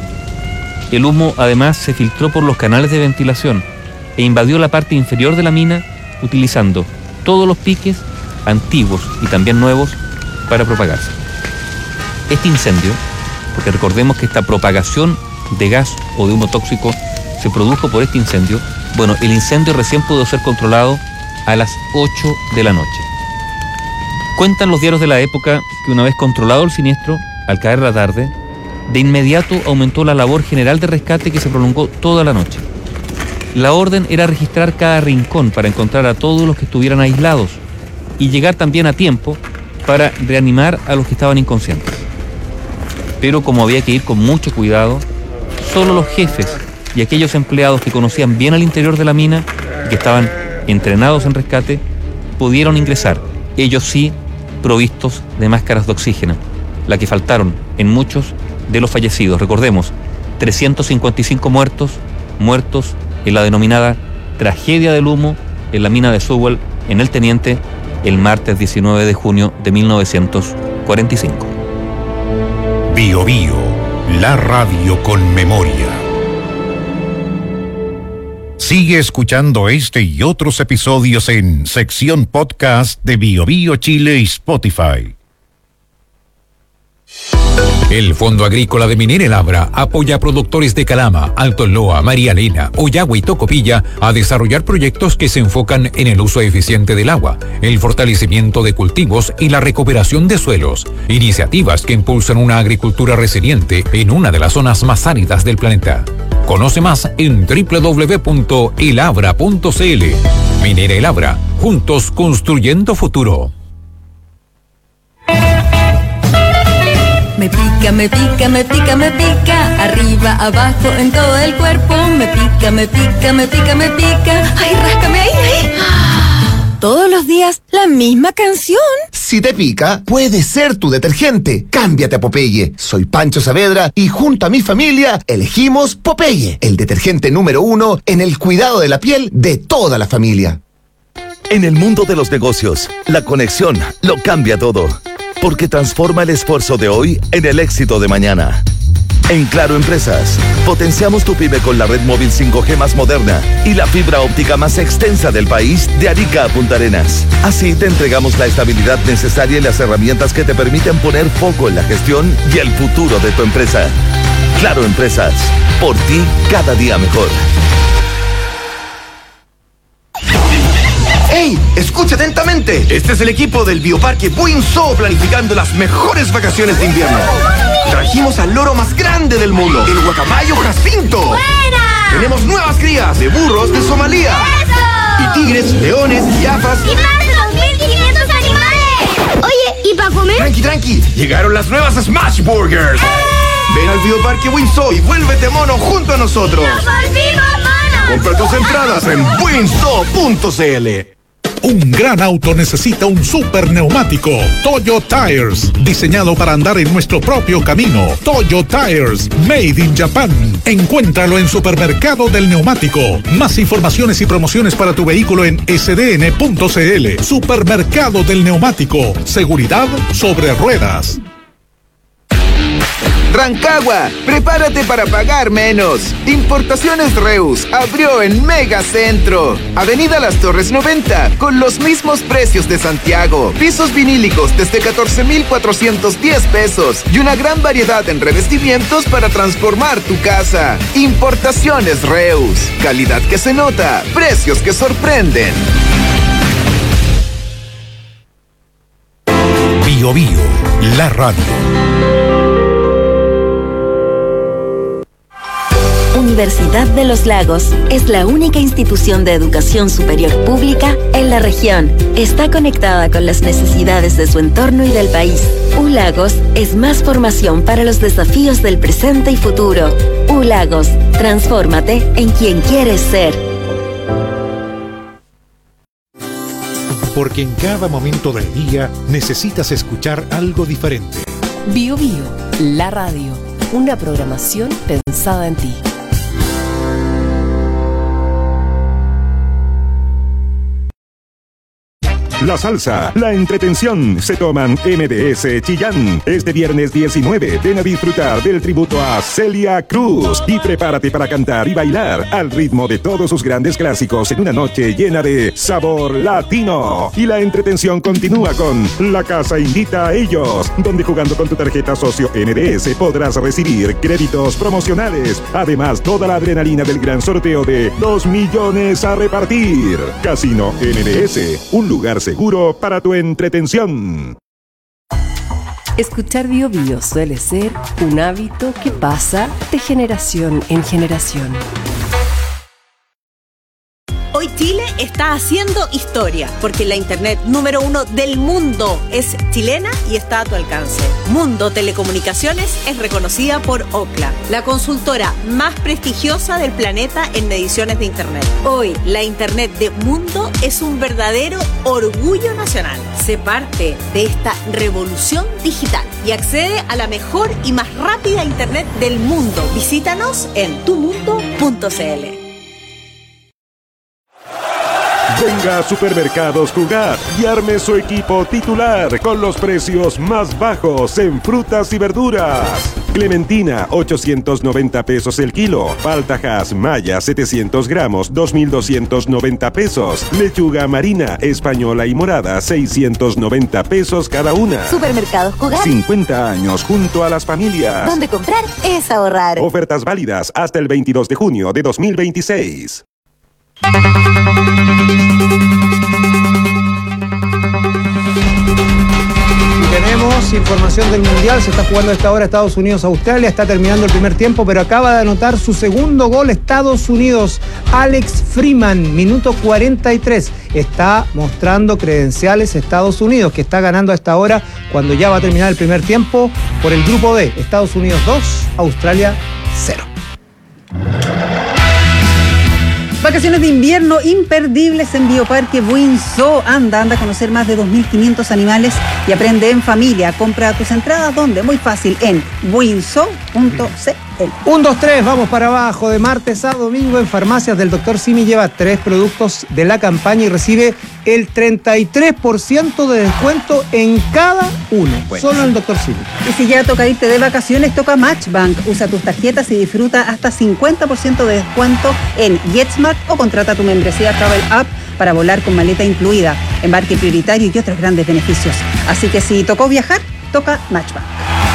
El humo además se filtró por los canales de ventilación e invadió la parte inferior de la mina, utilizando todos los piques antiguos y también nuevos para propagarse. Este incendio, porque recordemos que esta propagación de gas o de humo tóxico se produjo por este incendio, bueno, el incendio recién pudo ser controlado a las 8 de la noche. Cuentan los diarios de la época que una vez controlado el siniestro, al caer la tarde, de inmediato aumentó la labor general de rescate que se prolongó toda la noche. La orden era registrar cada rincón para encontrar a todos los que estuvieran aislados y llegar también a tiempo para reanimar a los que estaban inconscientes. Pero como había que ir con mucho cuidado, solo los jefes y aquellos empleados que conocían bien al interior de la mina y que estaban entrenados en rescate pudieron ingresar, ellos sí provistos de máscaras de oxígeno, la que faltaron en muchos de los fallecidos. Recordemos, 355 muertos en la denominada tragedia del humo en la mina de Sewell, en el Teniente, el martes 19 de junio de 1945. Bio Bio, la radio con memoria. Sigue escuchando este y otros episodios en sección podcast de Bio Bio Chile y Spotify. El Fondo Agrícola de Minera El Abra apoya a productores de Calama, Alto Loa, María Elena, Ollagua y Tocopilla a desarrollar proyectos que se enfocan en el uso eficiente del agua, el fortalecimiento de cultivos y la recuperación de suelos. Iniciativas que impulsan una agricultura resiliente en una de las zonas más áridas del planeta. Conoce más en www.elabra.cl. Minera El Abra, juntos construyendo futuro. Me pica, me pica, me pica, me pica, arriba, abajo, en todo el cuerpo. Me pica, me pica, me pica, me pica. Ay, ráscame ahí, ahí. Todos los días la misma canción. Si te pica, puede ser tu detergente. Cámbiate a Popeye. Soy Pancho Saavedra y junto a mi familia elegimos Popeye, el detergente número 1 en el cuidado de la piel de toda la familia. En el mundo de los negocios, la conexión lo cambia todo, porque transforma el esfuerzo de hoy en el éxito de mañana. En Claro Empresas, potenciamos tu pyme con la red móvil 5G más moderna y la fibra óptica más extensa del país de Arica a Punta Arenas. Así te entregamos la estabilidad necesaria y las herramientas que te permiten poner foco en la gestión y el futuro de tu empresa. Claro Empresas, por ti cada día mejor. ¡Ey! ¡Escucha atentamente! Este es el equipo del Bioparque Buinzó planificando las mejores vacaciones de invierno. Trajimos al loro más grande del mundo, el guacamayo Jacinto. ¡Buena! Tenemos nuevas crías de burros de Somalia. ¡Eso! Y tigres, leones, jirafas. ¡Y más de 2.500 animales! Oye, ¿y para comer? Tranqui. Llegaron las nuevas Smash Burgers. Ven al Bioparque Buinzó y vuélvete mono junto a nosotros. ¡Nos volvimos monos! Compra tus entradas en buinzó.cl. Un gran auto necesita un super neumático. Toyo Tires, diseñado para andar en nuestro propio camino. Toyo Tires, made in Japan. Encuéntralo en Supermercado del Neumático. Más informaciones y promociones para tu vehículo en sdn.cl. Supermercado del Neumático. Seguridad sobre ruedas. Rancagua, prepárate para pagar menos. Importaciones Reus abrió en Megacentro. Avenida Las Torres 90, con los mismos precios de Santiago. Pisos vinílicos desde 14,410 pesos y una gran variedad en revestimientos para transformar tu casa. Importaciones Reus. Calidad que se nota, precios que sorprenden. Bio Bio, la radio. Universidad de los Lagos es la única institución de educación superior pública en la región. Está conectada con las necesidades de su entorno y del país. ULagos es más formación para los desafíos del presente y futuro. ULagos, transfórmate en quien quieres ser. Porque en cada momento del día necesitas escuchar algo diferente. Bio Bio, la radio. Una programación pensada en ti. La salsa, la entretención se toman MDS Chillán. Este viernes 19 ven a disfrutar del tributo a Celia Cruz y prepárate para cantar y bailar al ritmo de todos sus grandes clásicos en una noche llena de sabor latino. Y la entretención continúa con La Casa Invita a Ellos, donde jugando con tu tarjeta socio NDS podrás recibir créditos promocionales. Además, toda la adrenalina del gran sorteo de 2 millones a repartir. Casino NDS, un lugar seguro para tu entretención. Escuchar Bio Bio suele ser un hábito que pasa de generación en generación. Hoy Chile está haciendo historia, porque la internet número 1 del mundo es chilena y está a tu alcance. Mundo Telecomunicaciones es reconocida por Ookla, la consultora más prestigiosa del planeta en mediciones de internet. Hoy, la internet de Mundo es un verdadero orgullo nacional. Sé parte de esta revolución digital y accede a la mejor y más rápida internet del mundo. Visítanos en tumundo.cl. Venga a Supermercados Jugar y arme su equipo titular con los precios más bajos en frutas y verduras. Clementina, 890 pesos el kilo. Paltajas Maya, 700 gramos, 2,290 pesos. Lechuga marina, española y morada, 690 pesos cada una. Supermercados Jugar. 50 años junto a las familias. Donde comprar es ahorrar. Ofertas válidas hasta el 22 de junio de 2026. Tenemos información del Mundial. Se está jugando a esta hora Estados Unidos-Australia. Está terminando el primer tiempo, pero acaba de anotar su segundo gol Estados Unidos. Alex Freeman, minuto 43. Está mostrando credenciales Estados Unidos, que está ganando a esta hora cuando ya va a terminar el primer tiempo por el grupo D. Estados Unidos 2, Australia 0. Vacaciones de invierno imperdibles en Bioparque Buinzó. Anda a conocer más de 2.500 animales y aprende en familia. Compra tus entradas, ¿dónde? Muy fácil, en buinzó.cl. 1, 2, 3, vamos para abajo. De martes a domingo en farmacias del Dr. Simi lleva 3 productos de la campaña y recibe el 33% de descuento en cada uno. Solo en el Dr. Simi. Y si ya toca irte de vacaciones, toca Matchbank. Usa tus tarjetas y disfruta hasta 50% de descuento en JetSmart o contrata tu membresía Travel App para volar con maleta incluida, embarque prioritario y otros grandes beneficios. Así que si tocó viajar, toca Matchbank.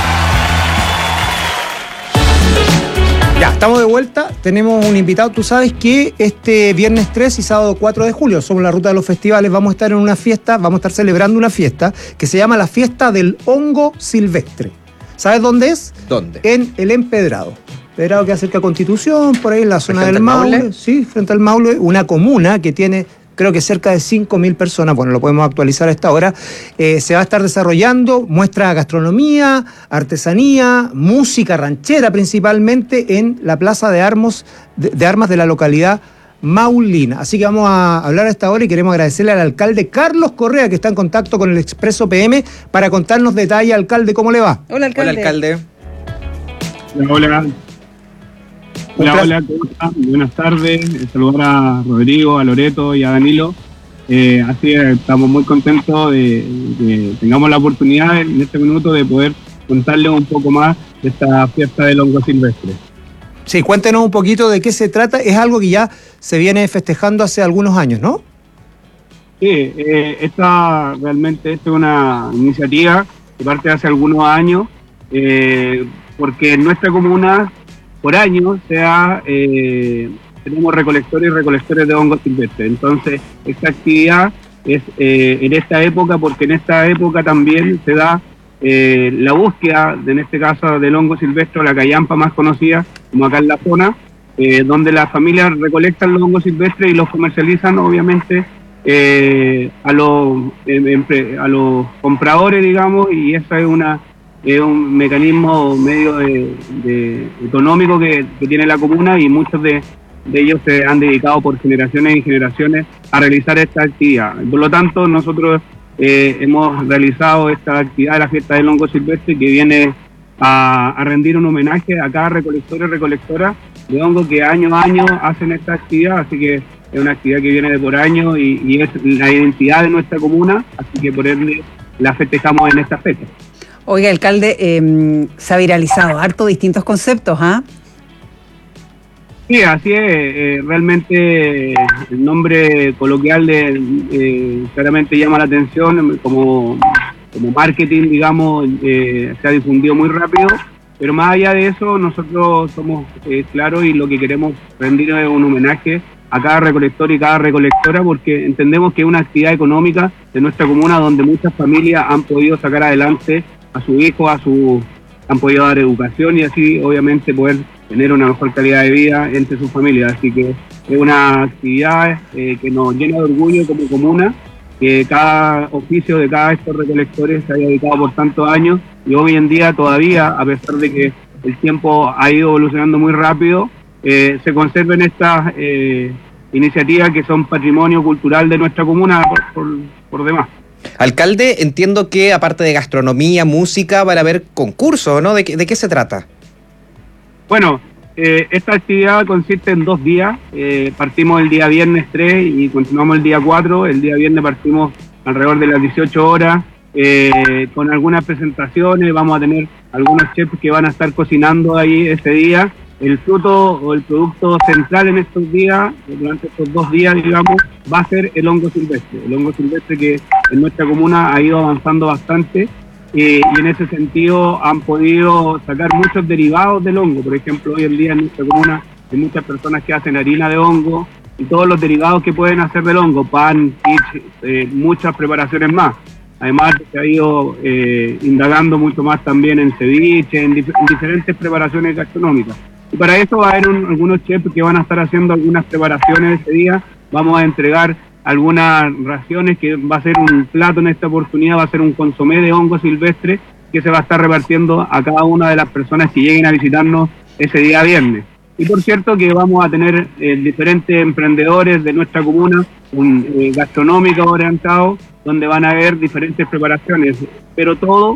Ya, estamos de vuelta, tenemos un invitado. Tú sabes que este viernes 3 y sábado 4 de julio somos la ruta de los festivales, vamos a estar en una fiesta, vamos a estar celebrando una fiesta que se llama la Fiesta del Hongo Silvestre. ¿Sabes dónde es? ¿Dónde? En el Empedrado. Empedrado que acerca a Constitución, por ahí en la zona del Maule. Sí, frente al Maule, una comuna que tiene, creo que cerca de 5.000 personas, bueno, lo podemos actualizar a esta hora. Se va a estar desarrollando, muestra gastronomía, artesanía, música ranchera principalmente en la Plaza de Armas de la localidad maulina. Así que vamos a hablar a esta hora y queremos agradecerle al alcalde Carlos Correa, que está en contacto con el Expreso PM para contarnos detalles. Alcalde, ¿cómo le va? Hola, alcalde. Hola, alcalde. Hola. Hola, ¿cómo están? Buenas tardes. Saludar a Rodrigo, a Loreto y a Danilo. Así estamos muy contentos de que tengamos la oportunidad en este minuto de poder contarles un poco más de esta fiesta del hongo silvestre. Sí, cuéntenos un poquito de qué se trata. Es algo que ya se viene festejando hace algunos años, ¿no? Sí, esta es una iniciativa que parte de hace algunos años, porque en nuestra comuna, por año, tenemos recolectores y recolectores de hongos silvestres. Entonces, esta actividad es en esta época, porque en esta época también se da la búsqueda, en este caso, del hongo silvestre, o la callampa más conocida, como acá en la zona, donde las familias recolectan los hongos silvestres y los comercializan, obviamente, a los compradores, digamos, y esa es un mecanismo medio económico que tiene la comuna, y muchos de ellos se han dedicado por generaciones y generaciones a realizar esta actividad. Por lo tanto, nosotros hemos realizado esta actividad de la fiesta del hongo silvestre, que viene a rendir un homenaje a cada recolector y recolectora de hongo que año a año hacen esta actividad, así que es una actividad que viene de por año y es la identidad de nuestra comuna, así que por ende la festejamos en esta fecha. Oiga, alcalde, se ha viralizado harto distintos conceptos, ¿ah? Sí, así es. Realmente el nombre coloquial claramente llama la atención, como marketing, digamos, se ha difundido muy rápido, pero más allá de eso, nosotros somos claros, y lo que queremos rendir es un homenaje a cada recolector y cada recolectora, porque entendemos que es una actividad económica de nuestra comuna donde muchas familias han podido sacar adelante a su hijo, han podido dar educación y así obviamente poder tener una mejor calidad de vida entre sus familias. Así que es una actividad que nos llena de orgullo como comuna, que cada oficio de cada de estos recolectores se haya dedicado por tantos años, y hoy en día todavía, a pesar de que el tiempo ha ido evolucionando muy rápido, se conserven estas iniciativas que son patrimonio cultural de nuestra comuna por demás. Alcalde, entiendo que aparte de gastronomía, música, van a haber concursos, ¿no? ¿De qué se trata? Bueno, esta actividad consiste en 2 días. Partimos el día viernes 3 y continuamos el día 4. El día viernes partimos alrededor de las 18 horas con algunas presentaciones. Vamos a tener algunos chefs que van a estar cocinando ahí ese día. El fruto o el producto central en estos días, durante estos 2 días, digamos, va a ser el hongo silvestre. El hongo silvestre que en nuestra comuna ha ido avanzando bastante, y en ese sentido han podido sacar muchos derivados del hongo. Por ejemplo, hoy en día en nuestra comuna hay muchas personas que hacen harina de hongo y todos los derivados que pueden hacer del hongo, pan, quiche, muchas preparaciones más. Además, se ha ido indagando mucho más también en ceviche, en diferentes preparaciones gastronómicas. Y para eso va a haber algunos chefs que van a estar haciendo algunas preparaciones ese día. Vamos a entregar algunas raciones, que va a ser un plato en esta oportunidad, va a ser un consomé de hongo silvestre que se va a estar repartiendo a cada una de las personas que lleguen a visitarnos ese día viernes. Y por cierto que vamos a tener diferentes emprendedores de nuestra comuna, gastronómicos orientados, donde van a haber diferentes preparaciones, pero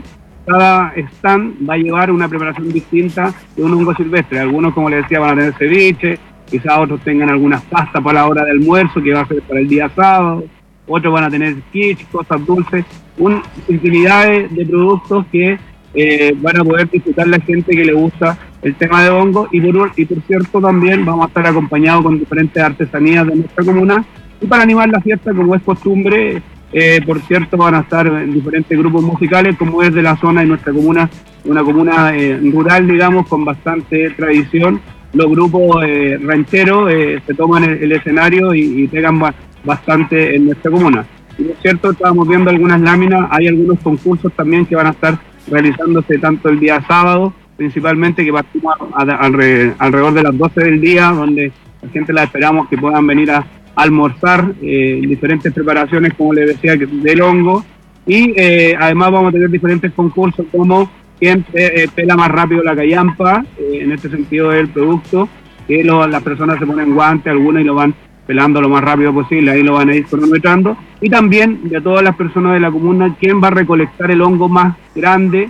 cada stand va a llevar una preparación distinta de un hongo silvestre. Algunos, como les decía, van a tener ceviche, quizás otros tengan algunas pastas para la hora de almuerzo, que va a ser para el día sábado, otros van a tener quiche, cosas dulces, una infinidad de productos que van a poder disfrutar la gente que le gusta el tema de hongo, y por cierto también vamos a estar acompañados con diferentes artesanías de nuestra comuna, y para animar la fiesta, como es costumbre, por cierto, van a estar diferentes grupos musicales, como es de la zona de nuestra comuna, una comuna rural, digamos, con bastante tradición. Los grupos rancheros se toman el escenario y pegan bastante en nuestra comuna. Y por cierto, estábamos viendo algunas láminas, hay algunos concursos también que van a estar realizándose tanto el día sábado, principalmente, que partimos alrededor de las 12 del día, donde la gente la esperamos que puedan venir a almorzar diferentes preparaciones, como les decía, del hongo, y además vamos a tener diferentes concursos como quién pela más rápido la callampa, en este sentido del producto, que las personas se ponen guantes, algunas, y lo van pelando lo más rápido posible, ahí lo van a ir cronometrando, y también de todas las personas de la comuna, quién va a recolectar el hongo más grande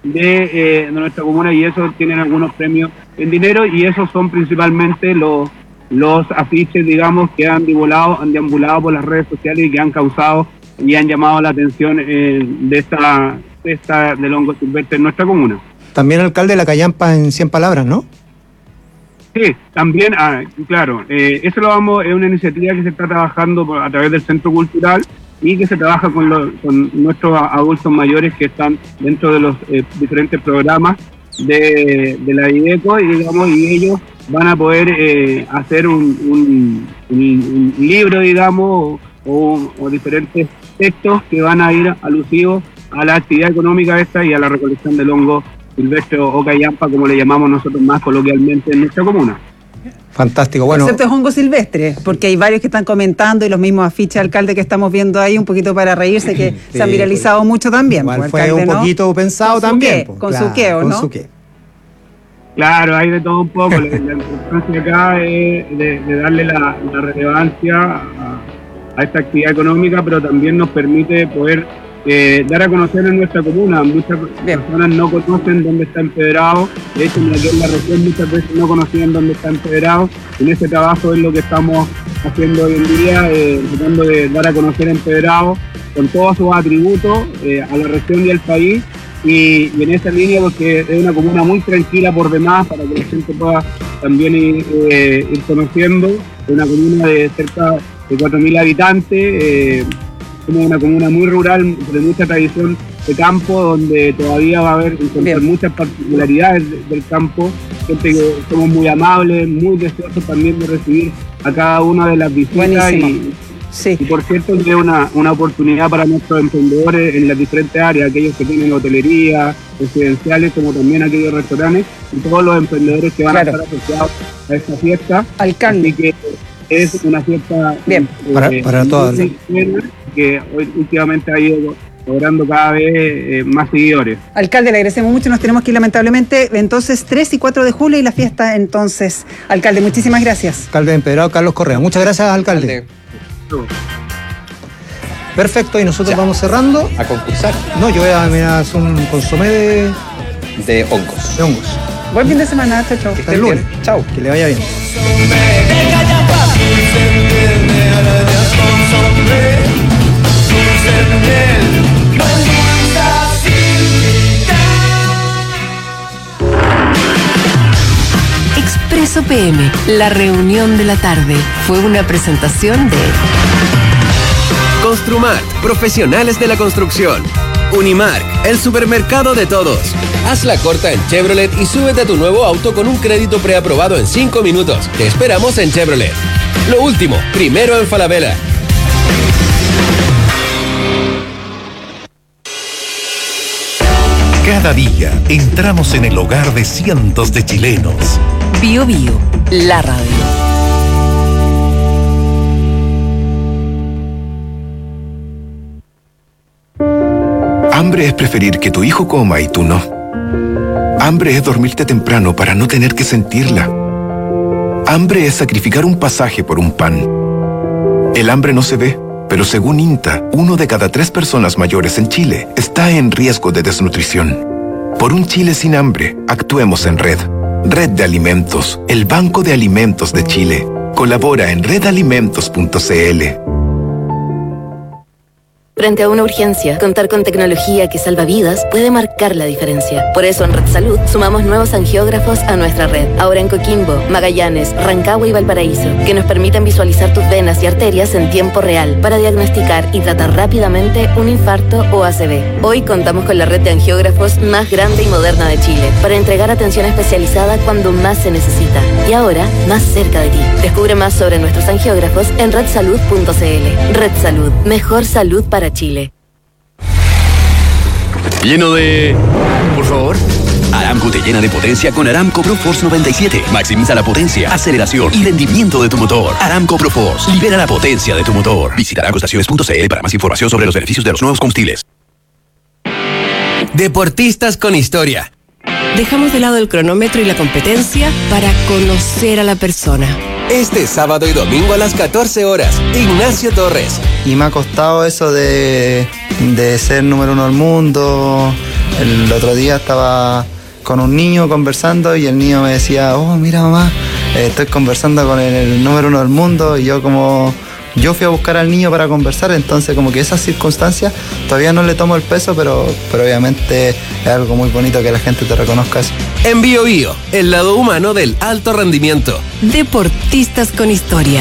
de nuestra comuna, y eso tienen algunos premios en dinero, y esos son principalmente los afiches, digamos, que han deambulado por las redes sociales y que han causado y han llamado la atención de importante está del hongo silvestre en nuestra comuna. También alcalde de la Callampa en 100 palabras, ¿no? Sí, también, claro, eso es una iniciativa que se está trabajando a través del Centro Cultural y que se trabaja con nuestros adultos mayores que están dentro de los diferentes programas de la IDECO, y ellos van a poder hacer un libro, digamos, o diferentes textos que van a ir alusivos a la actividad económica esta y a la recolección del hongo silvestre o callampa, como le llamamos nosotros más coloquialmente en nuestra comuna. Fantástico, bueno. El concepto es hongo silvestre, porque hay varios que están comentando y los mismos afiches, alcalde, que estamos viendo ahí, un poquito para reírse, que se han viralizado mucho también. Igual fue alcalde, un poquito pensado también. Con su queo, ¿no? Claro, hay de todo un poco. La importancia acá es de darle la relevancia a esta actividad económica, pero también nos permite poder dar a conocer en nuestra comuna. Muchas personas no conocen dónde está Empedrado. De hecho, aquí en la región muchas veces no conocían dónde está Empedrado. En ese trabajo es lo que estamos haciendo hoy en día, tratando de dar a conocer Empedrado con todos sus atributos a la región y al país. Y en esa línea, porque es una comuna muy tranquila por demás, para que la gente pueda también ir conociendo. Es una comuna de cerca de 4.000 habitantes, como una comuna muy rural, de mucha tradición de campo, donde todavía va a haber muchas particularidades del campo, gente que somos muy amables, muy deseosos también de recibir a cada una de las visitas. Y por cierto, es una oportunidad para nuestros emprendedores en las diferentes áreas, aquellos que tienen hotelería, residenciales, como también aquellos restaurantes, y todos los emprendedores que van a estar asociados a esta fiesta. Alcalde. Así que es una fiesta para todos, que hoy últimamente ha ido logrando cada vez más seguidores. Alcalde, le agradecemos mucho, nos tenemos que ir lamentablemente. Entonces, 3 y 4 de julio y la fiesta entonces. Alcalde, muchísimas gracias. Alcalde de Empedrado, Carlos Correa. Muchas gracias, alcalde. Perfecto, y nosotros vamos cerrando. A concursar. No, yo voy a hacer un consomé de hongos. De hongos. Buen fin de semana, chao. Hasta el lunes. Chao, que le vaya bien. Expreso PM, la reunión de la tarde, fue una presentación de Construmart, profesionales de la construcción. Unimark, el supermercado de todos. Haz la corta en Chevrolet y súbete a tu nuevo auto con un crédito preaprobado en 5 minutos. Te esperamos en Chevrolet. Lo último, primero en Falabella. Cada día entramos en el hogar de cientos de chilenos. Bio Bio, la radio. Hambre es preferir que tu hijo coma y tú no. Hambre es dormirte temprano para no tener que sentirla. Hambre es sacrificar un pasaje por un pan. El hambre no se ve, pero según INTA, 1 de cada 3 personas mayores en Chile está en riesgo de desnutrición. Por un Chile sin hambre, actuemos en red. Red de Alimentos, el Banco de Alimentos de Chile. Colabora en redalimentos.cl. Frente a una urgencia, contar con tecnología que salva vidas puede marcar la diferencia. Por eso en Red Salud sumamos nuevos angiógrafos a nuestra red. Ahora en Coquimbo, Magallanes, Rancagua y Valparaíso, que nos permiten visualizar tus venas y arterias en tiempo real para diagnosticar y tratar rápidamente un infarto o ACV. Hoy contamos con la red de angiógrafos más grande y moderna de Chile para entregar atención especializada cuando más se necesita. Y ahora, más cerca de ti. Descubre más sobre nuestros angiógrafos en redsalud.cl. Red Salud, mejor salud para Chile. Lleno de... Por favor. Aramco te llena de potencia con Aramco ProForce 97. Maximiza la potencia, aceleración y rendimiento de tu motor. Aramco ProForce. Libera la potencia de tu motor. Visita aramcoestaciones.cl para más información sobre los beneficios de los nuevos combustibles. Deportistas con historia. Dejamos de lado el cronómetro y la competencia para conocer a la persona. Este sábado y domingo a las 14 horas, Ignacio Torres. Y me ha costado eso de ser número 1 del mundo. El otro día estaba con un niño conversando y el niño me decía, oh, mira mamá, estoy conversando con el número 1 del mundo. Y yo como yo fui a buscar al niño para conversar, entonces como que esas circunstancias todavía no le tomo el peso, pero obviamente es algo muy bonito que la gente te reconozca eso. En Bio Bio, el lado humano del alto rendimiento. Deportistas con historia.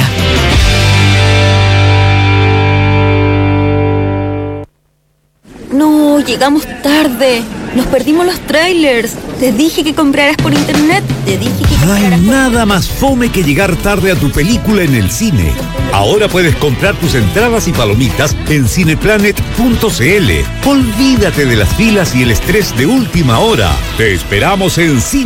No, llegamos tarde. Nos perdimos los trailers. Te dije que compraras por internet. Te dije que No compraras hay por... nada más fome que llegar tarde a tu película en el cine. Ahora puedes comprar tus entradas y palomitas en cineplanet.cl. Olvídate de las filas y el estrés de última hora. Te esperamos en Cine